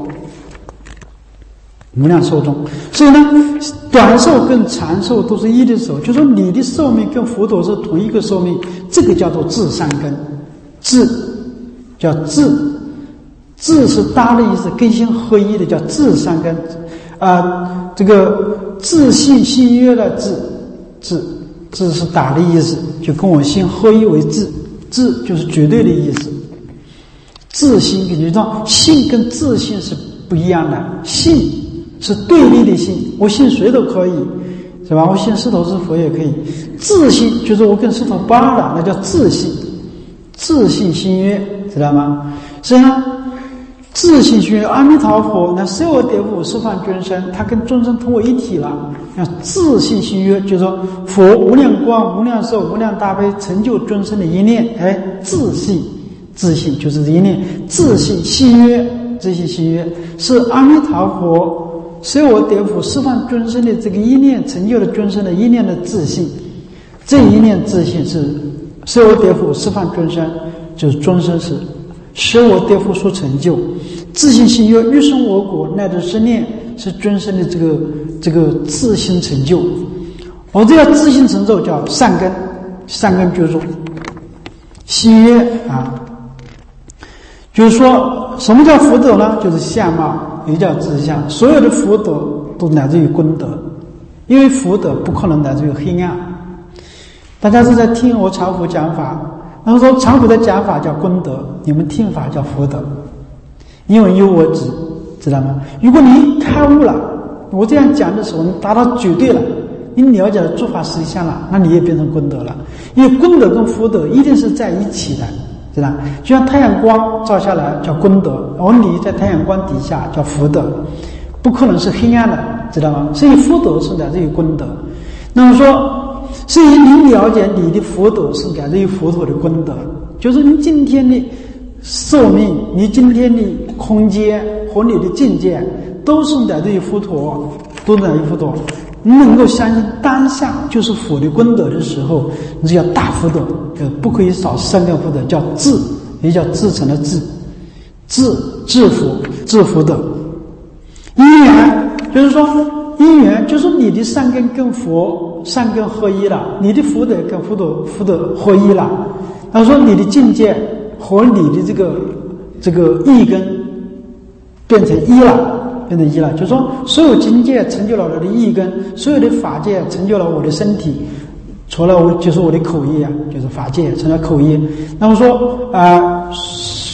无量寿中。所以呢，短寿跟长寿都是一的时候，就说你的寿命跟佛陀是同一个寿命，这个叫做智善根，智。叫智，智是大的意思，根性合一的叫智善根，啊、呃，这个自信心约的智，智智是大的意思，就跟我心合一为智，智就是绝对的意思。自信跟你知道，信跟自信是不一样的，信是对立的信，我信谁都可以，是吧？我信狮头是佛也可以。自信就是我跟狮头不二了，那叫自信，自信心约。知道吗？所以呢，自信心约阿弥陀佛，那所有颠覆十方众生，他跟众生同为一体了。那自信心约就是说，佛无量光、无量寿、无量大悲，成就众生的一念。哎，自信，自信就是一念，自信心约，自信心约是阿弥陀佛所有颠覆十方众生的这个一念，成就了众生的一念的自信。这一念自信是所有颠覆十方众生。就是众生是使我颠覆所成就，自信心约欲生我果，乃至生念是众生的这个这个自信成就。我这个自信成就叫善根，善根就是说心约啊，就是说什么叫福德呢？就是相貌，也叫志向。所有的福德都来自于功德，因为福德不可能来自于黑暗。大家是在听我常福讲法。那么说常福的讲法叫功德，你们听法叫福德，因为有我执，知道吗？如果你开悟了，我这样讲的时候，你达到绝对了，你了解了诸法实相了，那你也变成功德了。因为功德跟福德一定是在一起的，知道吗？就像太阳光照下来叫功德，而你在太阳光底下叫福德，不可能是黑暗的，知道吗？所以福德是来自于功德。那么说。所以你了解你的福德是来自于佛陀的功德，就是你今天的寿命，你今天的空间和你的境界都是来自于佛陀，都来自于佛陀。你能够相信当下就是佛的功德的时候，你就叫大福德，不可以少三个福德，叫智，也叫至诚的智，智智福智福德。因缘就是说。因缘就是你的善根跟佛善根合一了，你的福德跟福德福德合一了。他说你的境界和你的这个这个意根变成一了，变成一了。就是说所有境界成就了我的意根，所有的法界成就了我的身体，除了我就是我的口业啊，就是法界成了口业。那么说啊、呃，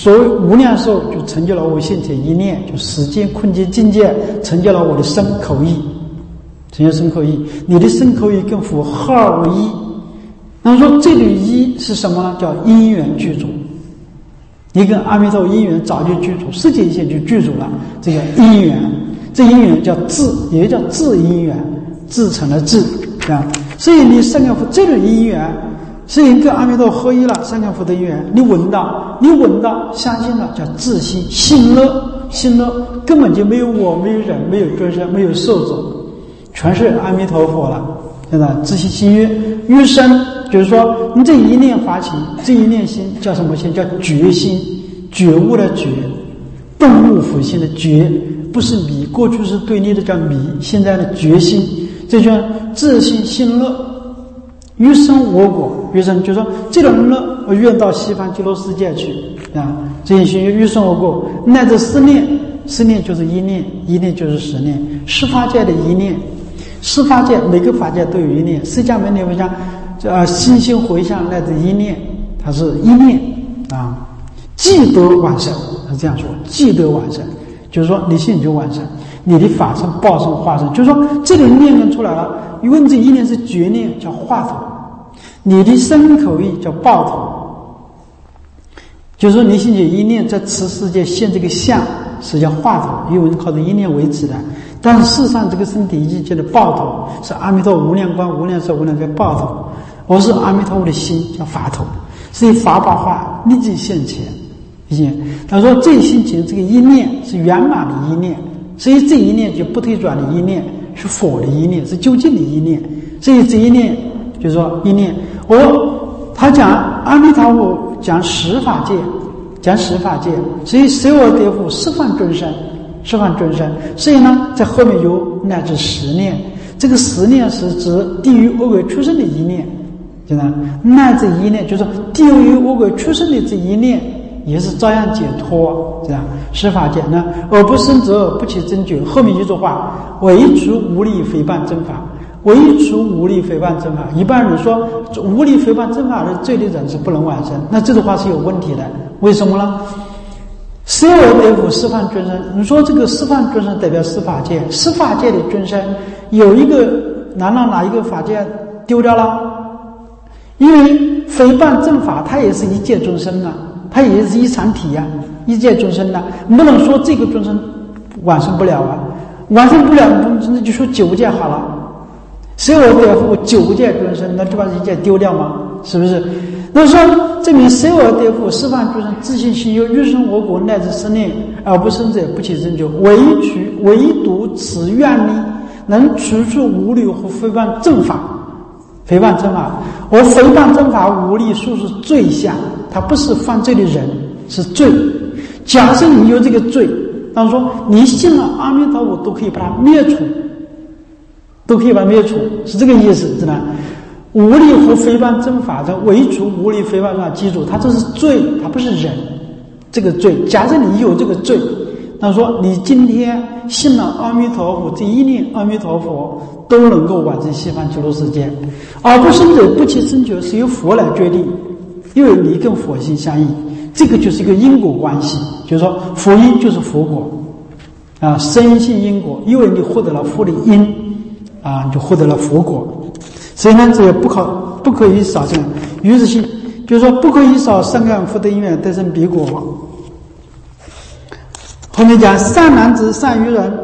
所谓无量寿，就成就了我现前一念，就时间空间境界，成就了我的身口意，成就身口意。你的身口意跟佛合二为一。那么说这里一是什么呢？叫因缘具足。你跟阿弥陀因缘早就具足，世界一线就具足了。这个因缘，这因缘叫自，也叫自因缘，自成了自啊。所以你三个佛这种因缘，所以你跟阿弥陀合一了，三个佛的因缘，你闻到，你闻到，相信了，叫自信，信乐，信乐根本就没有我，没有人，没有众生，没有受者，全是阿弥陀佛了。现在自信心悦，悦生，就是说你这一念发起，这一念心叫什么心？叫觉心，觉悟的觉，动物福心的觉，不是迷，过去是对立的叫迷，现在的觉心，这叫自信心乐，欲生我果，欲生就是说这种乐，我愿到西方极乐世界去啊！这些心欲生我果，乃至思念，思念就是一念，一念就是十念，十法界的一念。十法界每个法界都有一念，释迦牟尼佛像呃心心回向乃至一念，它是一念啊，即得往生，是这样说，即得往生，就是说你信你就往生，你的法身报身化身，就是说这里念念出来了，因为这一念是觉念，叫化头，你的身口意叫报头，就是说你信解一念在此世界现这个相是叫化头，因为靠着一念为止的。但是事实上这个身体意界的报头是阿弥陀无量光无量寿无量寿报头，而是阿弥陀佛的心叫法头，所以法宝化立即现前。他说这心情这个一念是圆满的一念，所以这一念就不退转的一念，是佛的一念，是究竟的一念，所以这一念就是说一念。我他讲阿弥陀佛讲十法界，讲十法界，所以十我迭复十方众生，十方众生，所以呢在后面有乃至十念，这个十念是指地狱恶鬼出生的一念，对吧？乃至一念就是地狱恶鬼出生的这一念也是照样解脱，这样十法界呢，而不生者不起真觉。后面一句话，唯除无力诽谤正法，唯除无力诽谤正法。一般人说无力诽谤正法的罪的人是不能往生，那这句话是有问题的。为什么呢？十我迭复十方众生，你说这个十方众生代表十法界，十法界的众生有一个难道哪一个法界丢掉了？因为诽谤正法它也是一界众生啊，它也是一场体呀、啊，一界众生的、啊，不能说这个众生往生不了啊，往生不了，那就说九界好了。十我迭复九界众生，那就把一界丢掉吗？是不是？那说证明十我迭复十方众生自信心有欲生我果乃至十念，而不生者不起真觉，唯取唯独此愿力能除除无力和诽谤正法，诽谤正法，而诽谤正法无力数是罪相，它不是犯罪的人，是罪。假设你有这个罪，当然说你信了阿弥陀佛都可以把它灭除，都可以把它灭除，是这个意思，知道吗？无力和诽谤正法的唯除无力诽谤正法，记住它这是罪，它不是人，这个罪。假设你有这个罪，那说你今天信了阿弥陀佛这一念阿弥陀佛都能够往生西方极乐世界，而不生者不起真觉是由佛来决定，因为你跟佛心相应，这个就是一个因果关系，就是说佛因就是佛果啊，深信因果，因为你获得了佛的因啊，你就获得了佛果。所以呢，这也不可不可以少这样，于是性就是说不可以少善感福德因缘得生彼果。后面讲善男子善于人，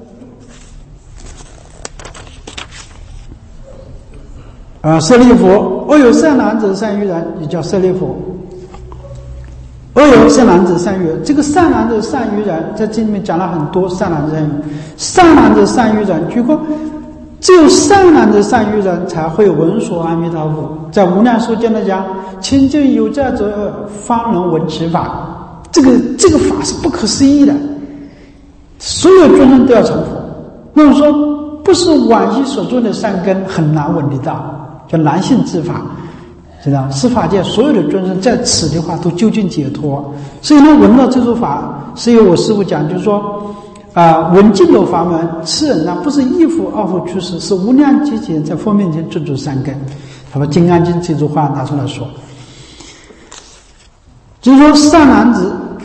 啊，舍利弗，我有善男子善于人，也叫舍利弗。我有善男子善于人，这个善男子善于人，在这里面讲了很多善男子善于人，善男子善于人，结果只有善男子善于人才会闻说阿弥陀佛。在无量寿经的讲，清净有教者方能闻其法，这个这个法是不可思议的，所有众生都要成佛。那么说，不是往昔所做的善根很难闻得到，叫难信之法，知道？十法界所有的众生在此的话都究竟解脱。所以呢，闻到这种法，所以我师父讲，就是说。啊，闻净土法门，此人呢不是一佛二佛出世，是无量劫前在佛面前种种善根。他把《金刚经》这句话拿出来说，就是说善男子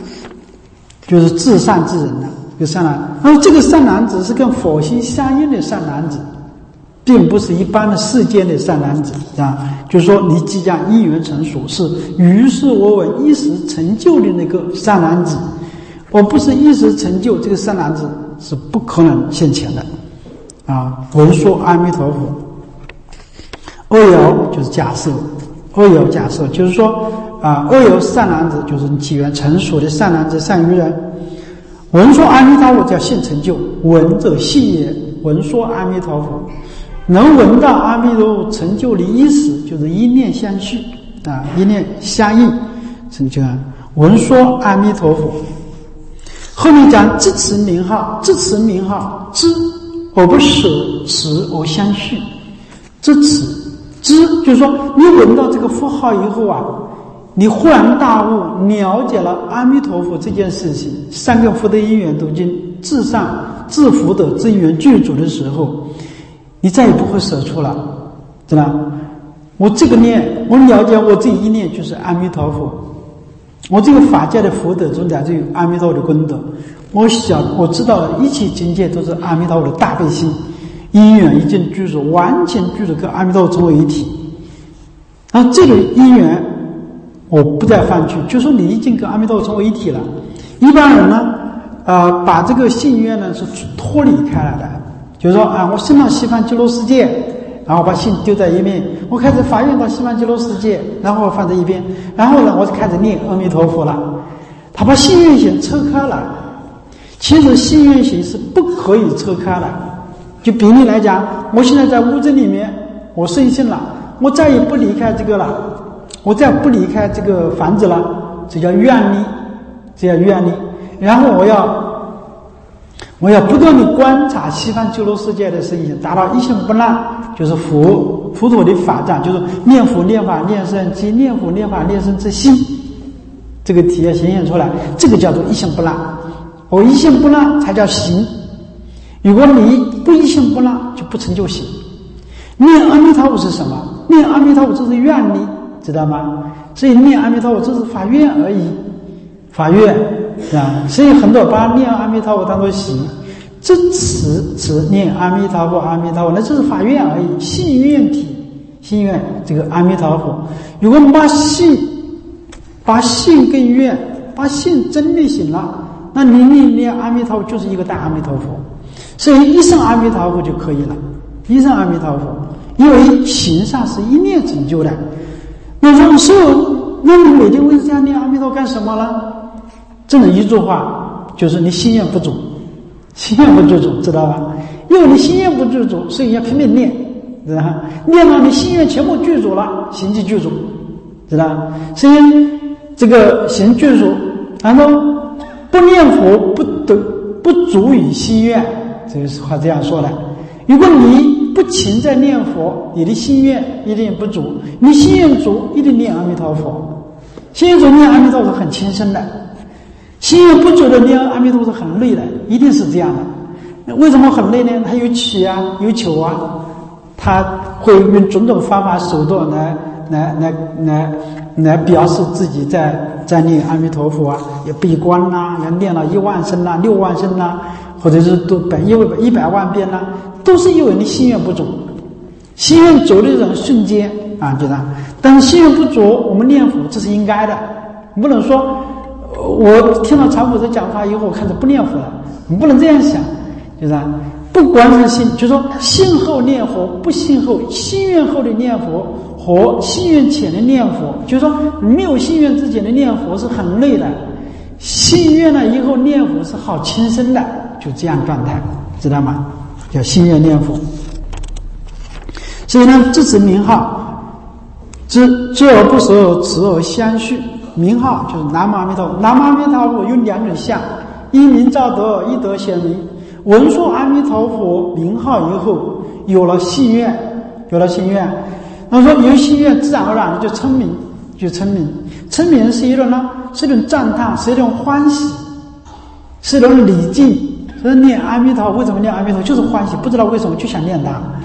就是至善之人了、啊，这个善男。而这个善男子是跟佛心相应的善男子，并不是一般的世间的善男子啊。就是说，你即将因缘成熟，是于是我闻一时成就的那个善男子。我不是一时成就，这个善男子是不可能现前的啊。闻说阿弥陀佛。阿耨就是假设，阿耨假设就是说啊，阿耨善男子就是机缘成熟的善男子、善于人。闻说阿弥陀佛叫现成就，闻者信也。闻说阿弥陀佛，能闻到阿弥陀佛成就的意思，就是一念相续啊，一念相应成就。闻说阿弥陀佛，后面讲知持名号，知持名号，知而不舍，持而相续，知持。知就是说，你闻到这个佛号以后啊，你忽然大悟，了解了阿弥陀佛这件事情，三个福德因缘都经至上、至福德、至因缘具足的时候，你再也不会舍出了，知道吗？我这个念，我了解我这一念就是阿弥陀佛，我这个法界的福德中来自于阿弥陀佛的功德，我想我知道了一切境界都是阿弥陀佛的大悲心。因缘已经具足，完全具足，跟阿弥陀佛成为一体。然后这个因缘我不再犯去，就说你已经跟阿弥陀佛成为一体了。一般人呢，呃，把这个信愿呢是脱离开来的，就是说啊，我升到西方极乐世界，然后把信丢在一边，我开始发愿到西方极乐世界，然后放在一边，然后呢，我就开始念阿弥陀佛了。他把信愿行撤开了，其实信愿行是不可以撤开的。就比例来讲，我现在在屋子里面，我深信了，我再也不离开这个了，我再不离开这个房子了，这叫愿力，这叫愿力。然后我要，我要不断地观察西方极乐世界的身形，达到一心不乱，就是佛佛陀的法藏，就是念佛念法念僧及念佛念法念僧之心，这个体验显现出来，这个叫做一心不乱。我一心不乱才叫行。如果你不一心不乱，就不成就行。念阿弥陀佛是什么？念阿弥陀佛这是愿力，知道吗？所以念阿弥陀佛这是发愿而已，发愿啊。所以很多把念阿弥陀佛当作行，这持持念阿弥陀佛，阿弥陀佛，那就是发愿而已，信愿体，信愿这个阿弥陀佛。如果把信，把信跟愿，把信真的行了，那你念念阿弥陀佛就是一个大阿弥陀佛。所以一声阿弥陀佛就可以了，一声阿弥陀佛，因为行上是一念成就的。那这种时候，那你每天为这样念阿弥陀佛干什么呢？真的一句话，就是你心愿不足，心愿不具足，知道吧？因为你心愿不具足，所以要拼命念，知道吧？念到你心愿全部具足了，行即具足，知道吧？所以这个行具足，然后不念佛不得不足以心愿。这个话这样说的，如果你不勤在念佛，你的心愿一定不足，你心愿足一定念阿弥陀佛，心愿足念阿弥陀佛是很轻松的，心愿不足的念阿弥陀佛是很累的，一定是这样的。为什么很累呢？他有取啊，有求啊，他会用种种方法手段来来来来来表示自己在在念阿弥陀佛啊，也闭关啦、啊，要念了一万声啦、啊、六万声啦、啊。或者是都百一百一百万遍呢，都是因为你心愿不足，心愿足的人瞬间啊，对吧？但是心愿不足，我们念佛这是应该的，你不能说我听到常法师讲话以后，我看着不念佛了，你不能这样想，对吧？不管是信，就是说信后念佛，不信后心愿后的念佛和心愿前的念佛，就是说没有心愿之前的念佛是很累的，心愿了以后念佛是好轻松的。就这样状态，知道吗？叫心愿念佛。所以呢，知持名号，知知而不舍，持而相续。名号就是南无阿弥陀佛。南无阿弥陀佛有两种相：一名照德，一德显明。闻说阿弥陀佛名号以后，有了信愿，有了信愿。那说有信愿，自然而然的就称名，就称名。称名是一种呢，是一种赞叹，是一种欢喜，是一种礼敬。所以念阿弥陀佛，为什么念阿弥陀佛？就是欢喜，不知道为什么就想念他。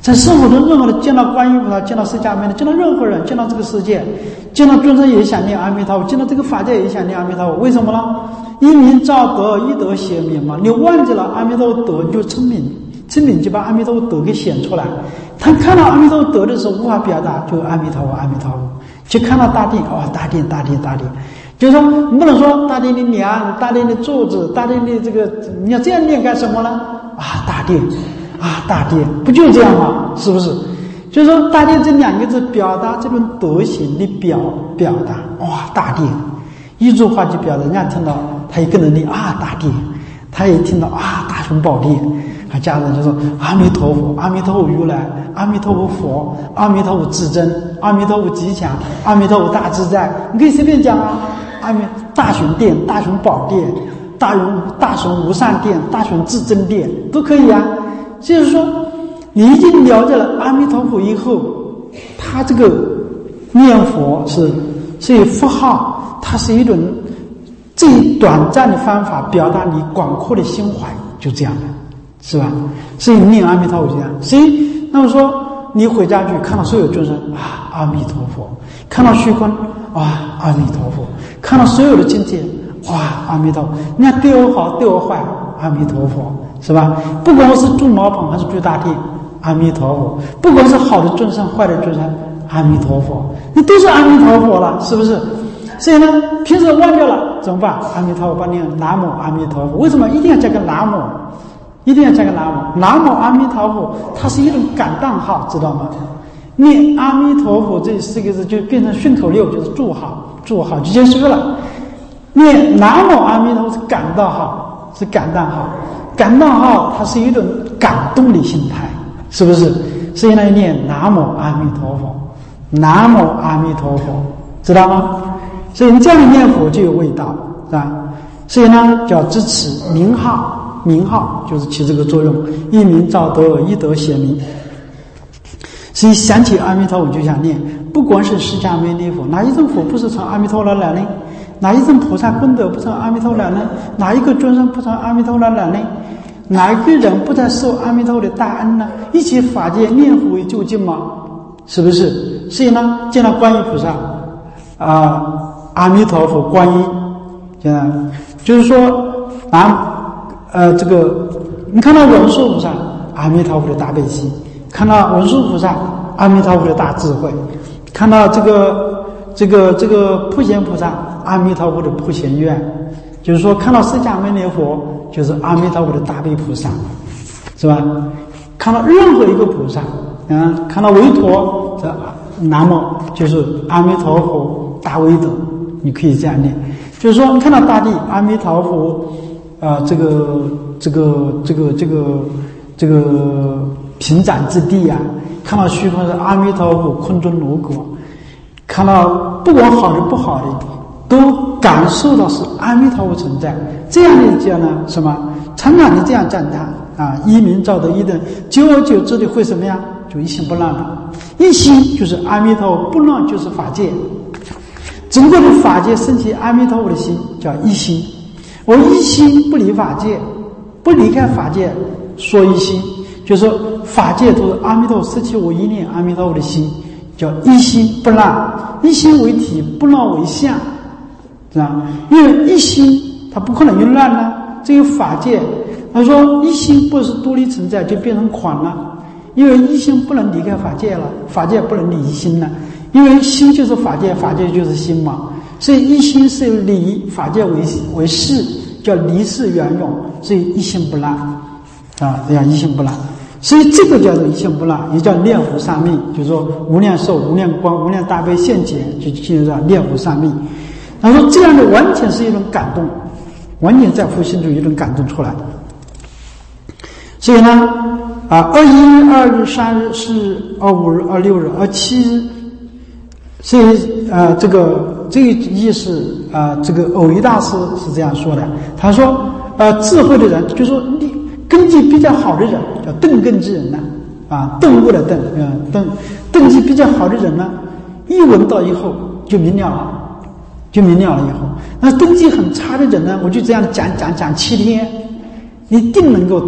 在生活中任何的见到观音菩萨，见到释迦牟尼，见到任何人，见到这个世界，见到众生也想念阿弥陀佛，见到这个法界也想念阿弥陀佛。为什么呢？一名照德，一德显明嘛。你忘记了阿弥陀佛德，你就称名，称名就把阿弥陀佛德给显出来。他看到阿弥陀佛德的时候无法表达，就阿弥陀佛，阿弥陀佛。去看到大殿，哇、哦，大殿，大殿，大殿。就是说，你不能说大殿的梁、大殿的柱子、大殿的这个，你要这样念干什么呢？啊，大殿。啊，大殿不就这样吗？是不是？就是说，大殿这两个字表达这种德行的表表达。哇，大殿，一句话就表达，人家听到他也跟着念啊，大殿，他也听到啊，大雄宝殿。他家人就说阿弥陀佛，阿弥陀佛如来，阿弥陀佛佛，阿弥陀佛至真，阿弥陀佛极强，阿弥陀佛大自在。你可以随便讲啊，阿弥大雄殿、大雄宝殿、大雄大雄无上殿、大雄至真殿都可以啊。就是说，你已经了解了阿弥陀佛以后，他这个念佛是是以符号，它是一种最短暂的方法，表达你广阔的心怀，就这样的，是吧？所以念阿弥陀佛这样。所以那么说，你回家去看到所有众生啊，阿弥陀佛；看到虚空啊，阿弥陀佛；看到所有的境界哇，阿弥陀佛。你看对我好，对我坏，阿弥陀佛。是吧？不管我是住茅棚还是住大殿，阿弥陀佛；不管是好的众生、坏的众生，阿弥陀佛。那都是阿弥陀佛了，是不是？所以呢，平时忘掉了怎么办？阿弥陀佛，帮你南无阿弥陀佛。为什么一定要加个南无？一定要加个南无？南无阿弥陀佛，它是一种感叹号，知道吗？念阿弥陀佛这四个字就变成顺口溜，就是祝好，祝好就结束了。念南无阿弥陀佛是感叹号，是感叹号。感叹号它是一种感动的心态，是不是？所以呢，念南无阿弥陀佛，南无阿弥陀佛，知道吗？所以你这样的念佛就有味道，是吧？所以呢，叫支持名号，名号就是起这个作用，一名照德，一德显明。所以想起阿弥陀佛就想念，不光是释迦牟尼佛，哪一尊佛不是从阿弥陀佛来呢？哪一尊菩萨功德不从阿弥陀佛来呢？哪一个众生不从阿弥陀佛来呢？哪一个人不在受阿弥陀佛的大恩呢？一切法界念佛为究竟吗？是不是？所以呢，见到观音菩萨啊、呃，阿弥陀佛、观音，啊，就是说啊，呃，这个你看到文殊菩萨，阿弥陀佛的大悲心；看到文殊菩萨，阿弥陀佛的大智慧；看到这个这个这个普贤菩萨，阿弥陀佛的普贤愿。就是说，看到释迦牟尼佛，就是阿弥陀佛的大悲菩萨，是吧？看到任何一个菩萨，嗯，看到韦陀，这南无就是阿弥陀佛大威德，你可以这样念。就是说，看到大地，阿弥陀佛，啊、呃，这个这个这个这个这个平展之地啊，看到虚空是阿弥陀佛空中如果，看到不管好的不好的。都感受到是阿弥陀佛存在，这样的叫呢什么？常常的这样赞叹啊，一名照德一等，久而久之的会什么样？就一心不乱了。一心就是阿弥陀佛，不乱就是法界。整个的法界升起阿弥陀佛的心，叫一心。我一心不离法界，不离开法界，说一心，就是说法界都是阿弥陀佛失去我一念阿弥陀佛的心，叫一心不乱。一心为体，不乱为相。是吧？因为一心它不可能就乱了，这个法界，他说一心不是独立存在，就变成狂了。因为一心不能离开法界了，法界不能离心了。因为心就是法界，法界就是心嘛。所以一心是离法界为为事，叫离事圆融，所以一心不乱啊，这样一心不乱。所以这个叫做一心不乱，也叫念佛三昧，就是说无量寿、无量光、无量大悲现前，就进入到念佛三昧。他说这样的完全是一种感动，完全在乎心中一种感动出来。所以呢，啊，二一、二日、三日、四日、二五日、二六日、二七日，所以啊、呃，这个这个意思啊、呃，这个偶一大师是这样说的。他说，呃，智慧的人，就是说你根基比较好的人，叫钝根之人呢，啊，顿悟的顿，嗯，顿根基比较好的人呢，一闻到以后就明了了。就明了了以后，那根基很差的人呢，我就这样讲讲讲七天，一定能够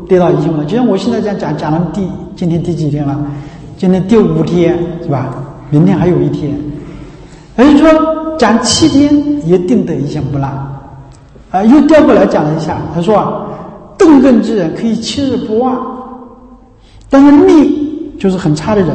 得到一心不乱。就像我现在这样讲，讲了第今天第几天了？今天第五天是吧？明天还有一天，而且说讲七天也定得一心不乱。啊，又调过来讲了一下，他说啊，钝根之人可以七日不忘，但是命就是很差的人，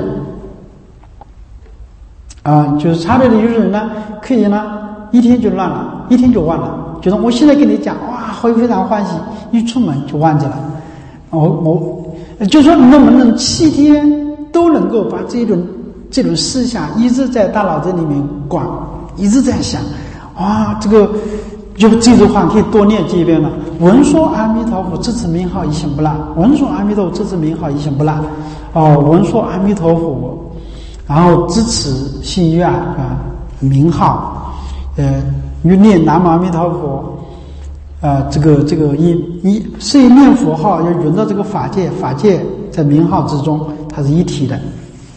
啊，就是差的人有人呢，可以呢一天就乱了，一天就忘了。就是我现在跟你讲，哇，会非常欢喜，一出门就忘记了。我我就说你能不能七天都能够把这种这种思想一直在大脑子里面管，一直在想，哇，这个就这句话可以多念几遍了。闻说阿弥陀佛，这次名号一心不乱。闻说阿弥陀佛，这次名号一心不乱。哦，闻说阿弥陀佛，然后支持心愿啊，名号，呃，你念南无阿弥陀佛，呃，这个这个一一是一念佛号要融到这个法界，法界在名号之中，它是一体的。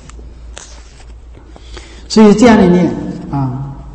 所以这样的念啊。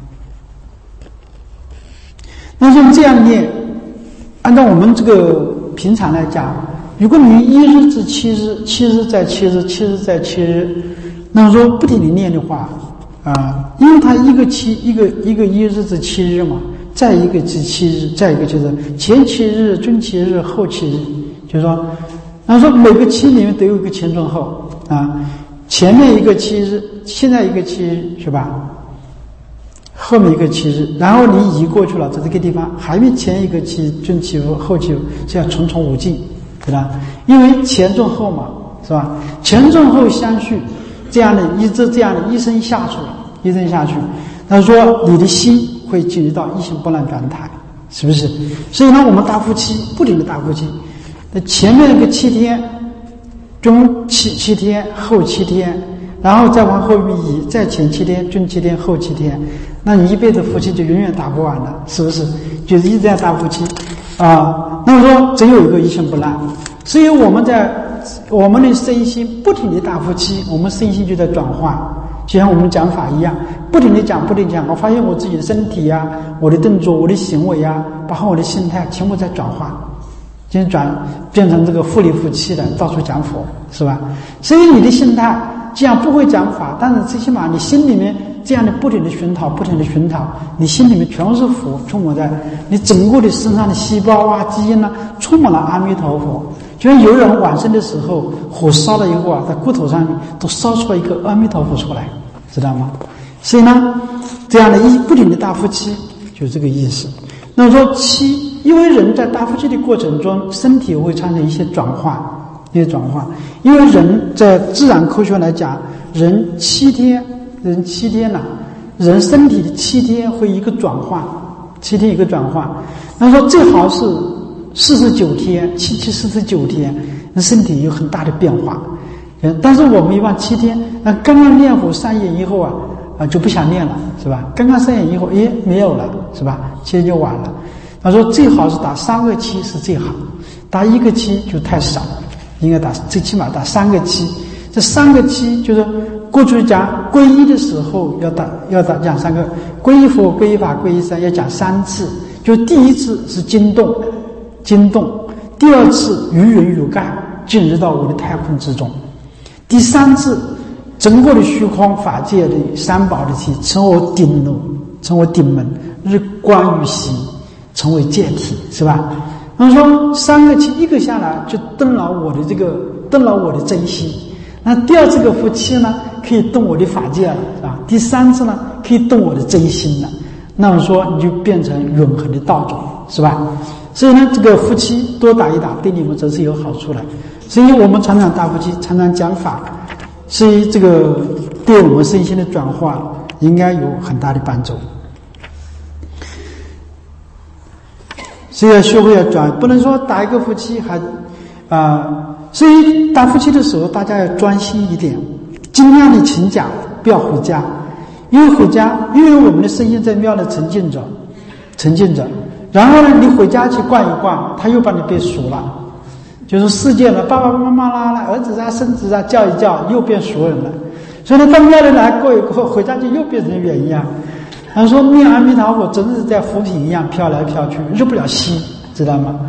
那像这样念，按照我们这个平常来讲，如果你一日至七日，七日在七日，七日在七日，那么说不停地念的话，啊，因为它一个七一个一个一日至七日嘛，再一个至七日，再一个就是前七日、中七日、后七日，就是说，那说每个七里面都有一个前中后啊，前面一个七日，现在一个七日是吧？后面一个七日，然后你移过去了，在这个地方还没前一个七中七后七，这样重重无尽，对吧？因为前中后嘛，是吧？前中后相续，这样的一直这样的一生下去，一生下去，他说你的心会进入到一心不乱状态，是不是？所以呢，我们大呼气，不停的大呼气，那前面那个七天，中七七天，后七天。然后再往后移，再前七天，中七天，后七天，那你一辈子夫妻就永远打不完了，是不是？就是一直在打夫妻啊。那么说，只有一个一心不乱，所以我们在我们的身心不停地打夫妻，我们身心就在转化，就像我们讲法一样，不停地讲，不停地讲。我发现我自己的身体呀、啊，我的动作，我的行为呀、啊，包括我的心态，全部在转化，现在转变成这个互利互气的，到处讲佛，是吧？所以你的心态。这样不会讲法，但是最起码你心里面这样的不停的熏陶，不停的熏陶，你心里面全是佛，充满在你整个的身上的细胞啊、基因啊，充满了阿弥陀佛。就像有人往生的时候，火烧了以后啊，在骨头上面都烧出了一个阿弥陀佛出来，知道吗？所以呢，这样的一不停的大呼气，就是这个意思。那么说气，因为人在大呼气的过程中，身体会产生一些转化。一些转化，因为人在自然科学来讲，人七天，人七天呐、啊，人身体的七天会一个转化，七天一个转化。那说最好是四十九天，七七四十九天，那身体有很大的变化。嗯，但是我们一般七天，那刚刚练佛三眼以后啊，啊就不想练了，是吧？刚刚三眼以后，哎，没有了，是吧？七天就完了。他说最好是打三个七是最好，打一个七就太少。应该打最起码打三个七，这三个七就是过去讲皈依的时候要打要打讲三个，皈依佛、皈依法、皈依僧要讲三次，就第一次是惊动，惊动；第二次如云如盖进入到我的太空之中；第三次整个的虚空法界的三宝的体成为顶楼，成为顶门，日光于息，成为界体，是吧？那么说三个七一个下来就动了我的这个动了我的真心，那第二次个夫妻呢可以动我的法界了，是吧？第三次呢可以动我的真心了，那么说你就变成永恒的道种，是吧？所以呢这个夫妻多打一打对你们则是有好处的，所以我们常常打夫妻，常常讲法，所以这个对我们身心的转化应该有很大的帮助。所以要学会要转，不能说打一个夫妻还，啊、呃，所以打夫妻的时候，大家要专心一点，尽量的请假，不要回家，因为回家，因为我们的身心在庙里沉浸着，沉浸着，然后呢，你回家去逛一逛，他又把你变熟了，就是世界了，爸爸妈妈啦，儿子啊、孙子啊叫一叫，又变熟人了，所以呢，到庙里来过一过，回家就又变成人一样。他说念阿弥陀佛真是在浮萍一样飘来飘去，入不了心，知道吗？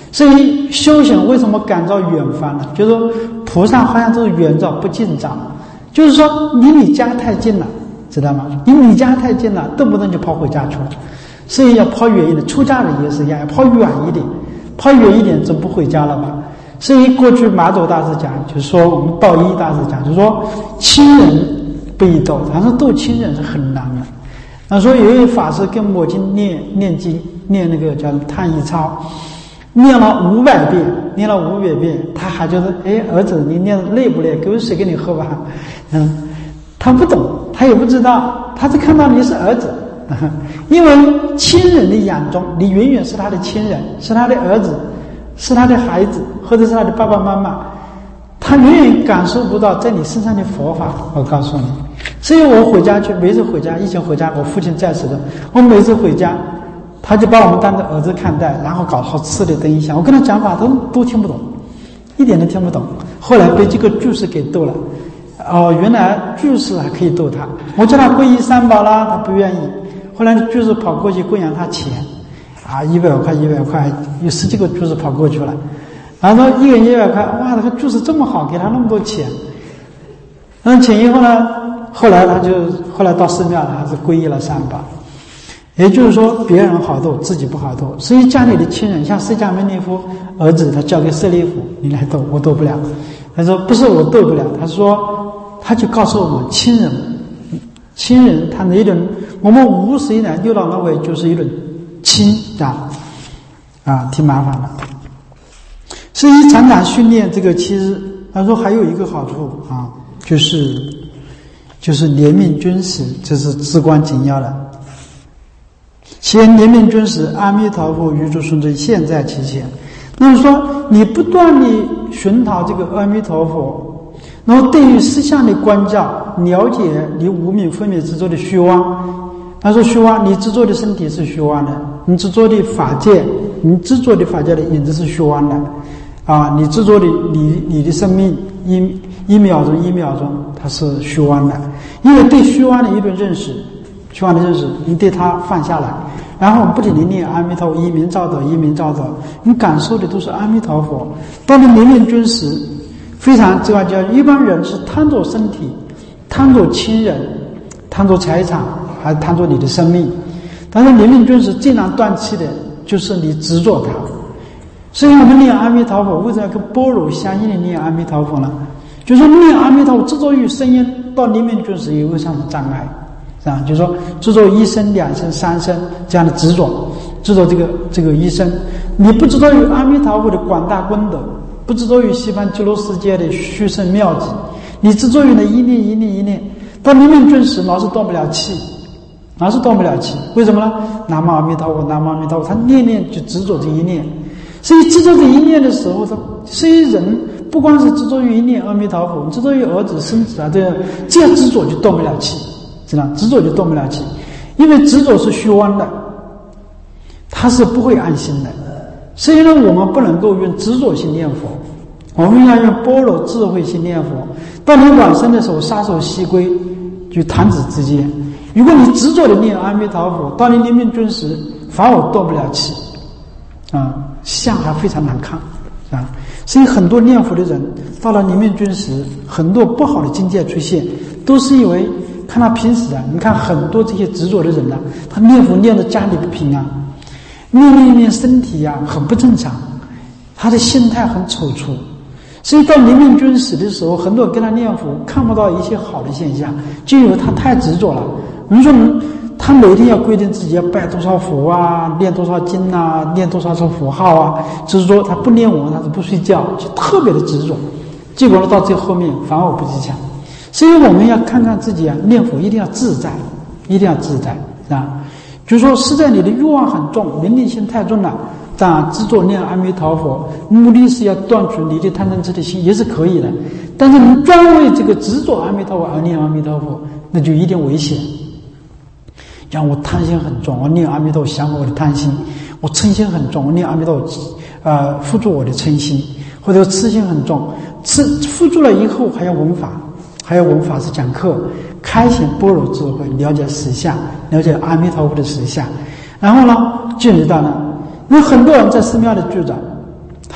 所以修行为什么感召远方呢？就是说菩萨好像都是远照不近照，就是说离你家太近了，知道吗？离你家太近了，动不动就跑回家去了。所以要跑远一点，出家人也是一样，要跑远一点，跑远一点总不回家了吧？所以过去马祖大师讲，就是说我们道一大师讲，就是说亲人不易斗，他说斗亲人是很难的。他说有一位法师跟母亲念念经，念那个叫叹一抄，念了五百遍，念了五百遍，他还觉得，哎，儿子你念得累不累？给我水给你喝吧。嗯，他不懂，他也不知道，他只看到你是儿子。因为亲人的眼中，你远远是他的亲人，是他的儿子，是他的孩子，或者是他的爸爸妈妈，他远远感受不到在你身上的佛法。我告诉你，所以我回家去，每次回家，以前回家我父亲在世的，我每次回家他就把我们当着儿子看待，然后搞好吃的等一下，我跟他讲法都都听不懂，一点都听不懂。后来被这个居士给逗了，哦，原来居士还可以逗他，我叫他皈依三宝啦，他不愿意。后来居士跑过去供养他钱，啊，一百块一百块，有十几个居士跑过去了，然后说一个人一百块，哇，这个居士这么好，给他那么多钱。嗯，钱以后呢，后来他就后来到寺庙了，还是皈依了三宝。也就是说，别人好斗，自己不好斗。所以家里的亲人，像释迦牟尼佛儿子，他交给舍利弗，你来斗，我斗不了。他说不是我斗不了，他说他就告诉我们亲人。亲人他那种，我们五十一年六道轮回就是一种亲啊啊，挺麻烦的。所以常常训练这个，其实他说还有一个好处啊，就是就是怜悯君实，这是至关紧要的。先怜悯君实，阿弥陀佛于诸顺罪，现在其前。那么说，你不断地寻讨这个阿弥陀佛。然后对于实相的关照，了解你无明分别执着的虚妄。他说虚妄，你执着的身体是虚妄的，你执着的法界，你执着的法界的影子是虚妄的，啊，你执着的你你的生命一一秒钟一秒钟它是虚妄的。因为对虚妄的一种认识，虚妄的认识，你对它放下来，然后不停地念阿弥陀佛，一名照得，一名照得，你感受的都是阿弥陀佛。当你怜悯君实，非常这个叫一般人是贪着身体，贪着亲人，贪着财产，还贪着你的生命。但是怜悯君实最难断气的就是你执着它。所以我们念阿弥陀佛为什么要跟般若相应的念阿弥陀佛呢？就是说念阿弥陀佛执着于声音到怜悯君实有个上的障碍，是吧？就是说执着一声两声三声这样的执着，执着这个这个一声，你不执着于阿弥陀佛的广大功德，不执着于西方极乐世界的殊胜妙极，你执着于那一念一念一念，到怜悯君实老是动不了气，老是动不了气。为什么呢？南无阿弥陀佛，南无阿弥陀佛，他念念就执着这一念。所以执着这一念的时候，他所以人不光是执着于一念阿弥陀佛，执着于儿子生子啊，这样这样执着就动不了气，知道？执着就动不了气，因为执着是虚妄的，他是不会安心的。所以呢，我们不能够用执着心念佛，我们要用般若智慧心念佛。当你往生的时候，撒手西归，就弹指之间。如果你执着的念阿弥陀佛，当你怜悯君实，反而动不了气，啊，相还非常难看，啊。所以很多念佛的人到了怜悯君实，很多不好的境界出现，都是因为看他平时啊，你看很多这些执着的人呢、啊，他念佛念的家里不平安。念念念身体呀、啊、很不正常，他的心态很踌躇，所以到怜悯君实的时候，很多人跟他念佛看不到一些好的现象，就因为他太执着了。我们说他每天要规定自己要拜多少佛啊，念多少经啊，念多少种符号啊，就是说他不念我他是不睡觉，就特别的执着，结果呢到最后面反而不吉祥。所以我们要看看自己啊，念佛一定要自在，一定要自在，是吧？就是说实在你的欲望很重，名利心太重了，但执着念阿弥陀佛，目的是要断除你的贪嗔痴的心，也是可以的。但是你专为这个执着阿弥陀佛而念阿弥陀佛，那就一定危险。像我贪心很重，我念阿弥陀佛降服我的贪心；我嗔心很重，我念阿弥陀佛呃辅助我的嗔心；或者痴心很重，痴辅助了以后还要闻法，还要闻法师讲课，开显般若智慧，了解实相，了解阿弥陀佛的实相。然后呢，进入到呢，有很多人在寺庙里住着，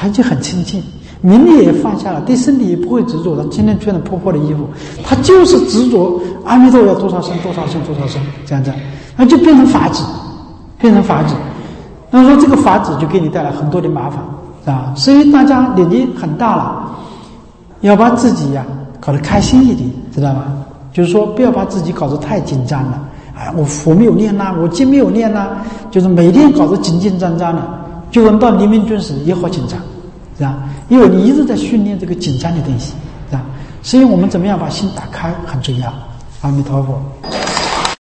他就很清净，名利也放下了，对身体也不会执着。他今天穿的破破的衣服，他就是执着阿弥陀要多少生多少生多少生这样子，那就变成法子，变成法子。那么说这个法子就给你带来很多的麻烦啊，所以大家年纪很大了，要把自己呀、啊、搞得开心一点，知道吗？就是说不要把自己搞得太紧张了。哎，我佛没有念啦，我经没有念啦，就是每天搞得紧紧张张的，就闻到黎明顿时也好紧张，是吧？因为你一直在训练这个紧张的东西，是吧？所以我们怎么样把心打开很重要。阿弥陀佛。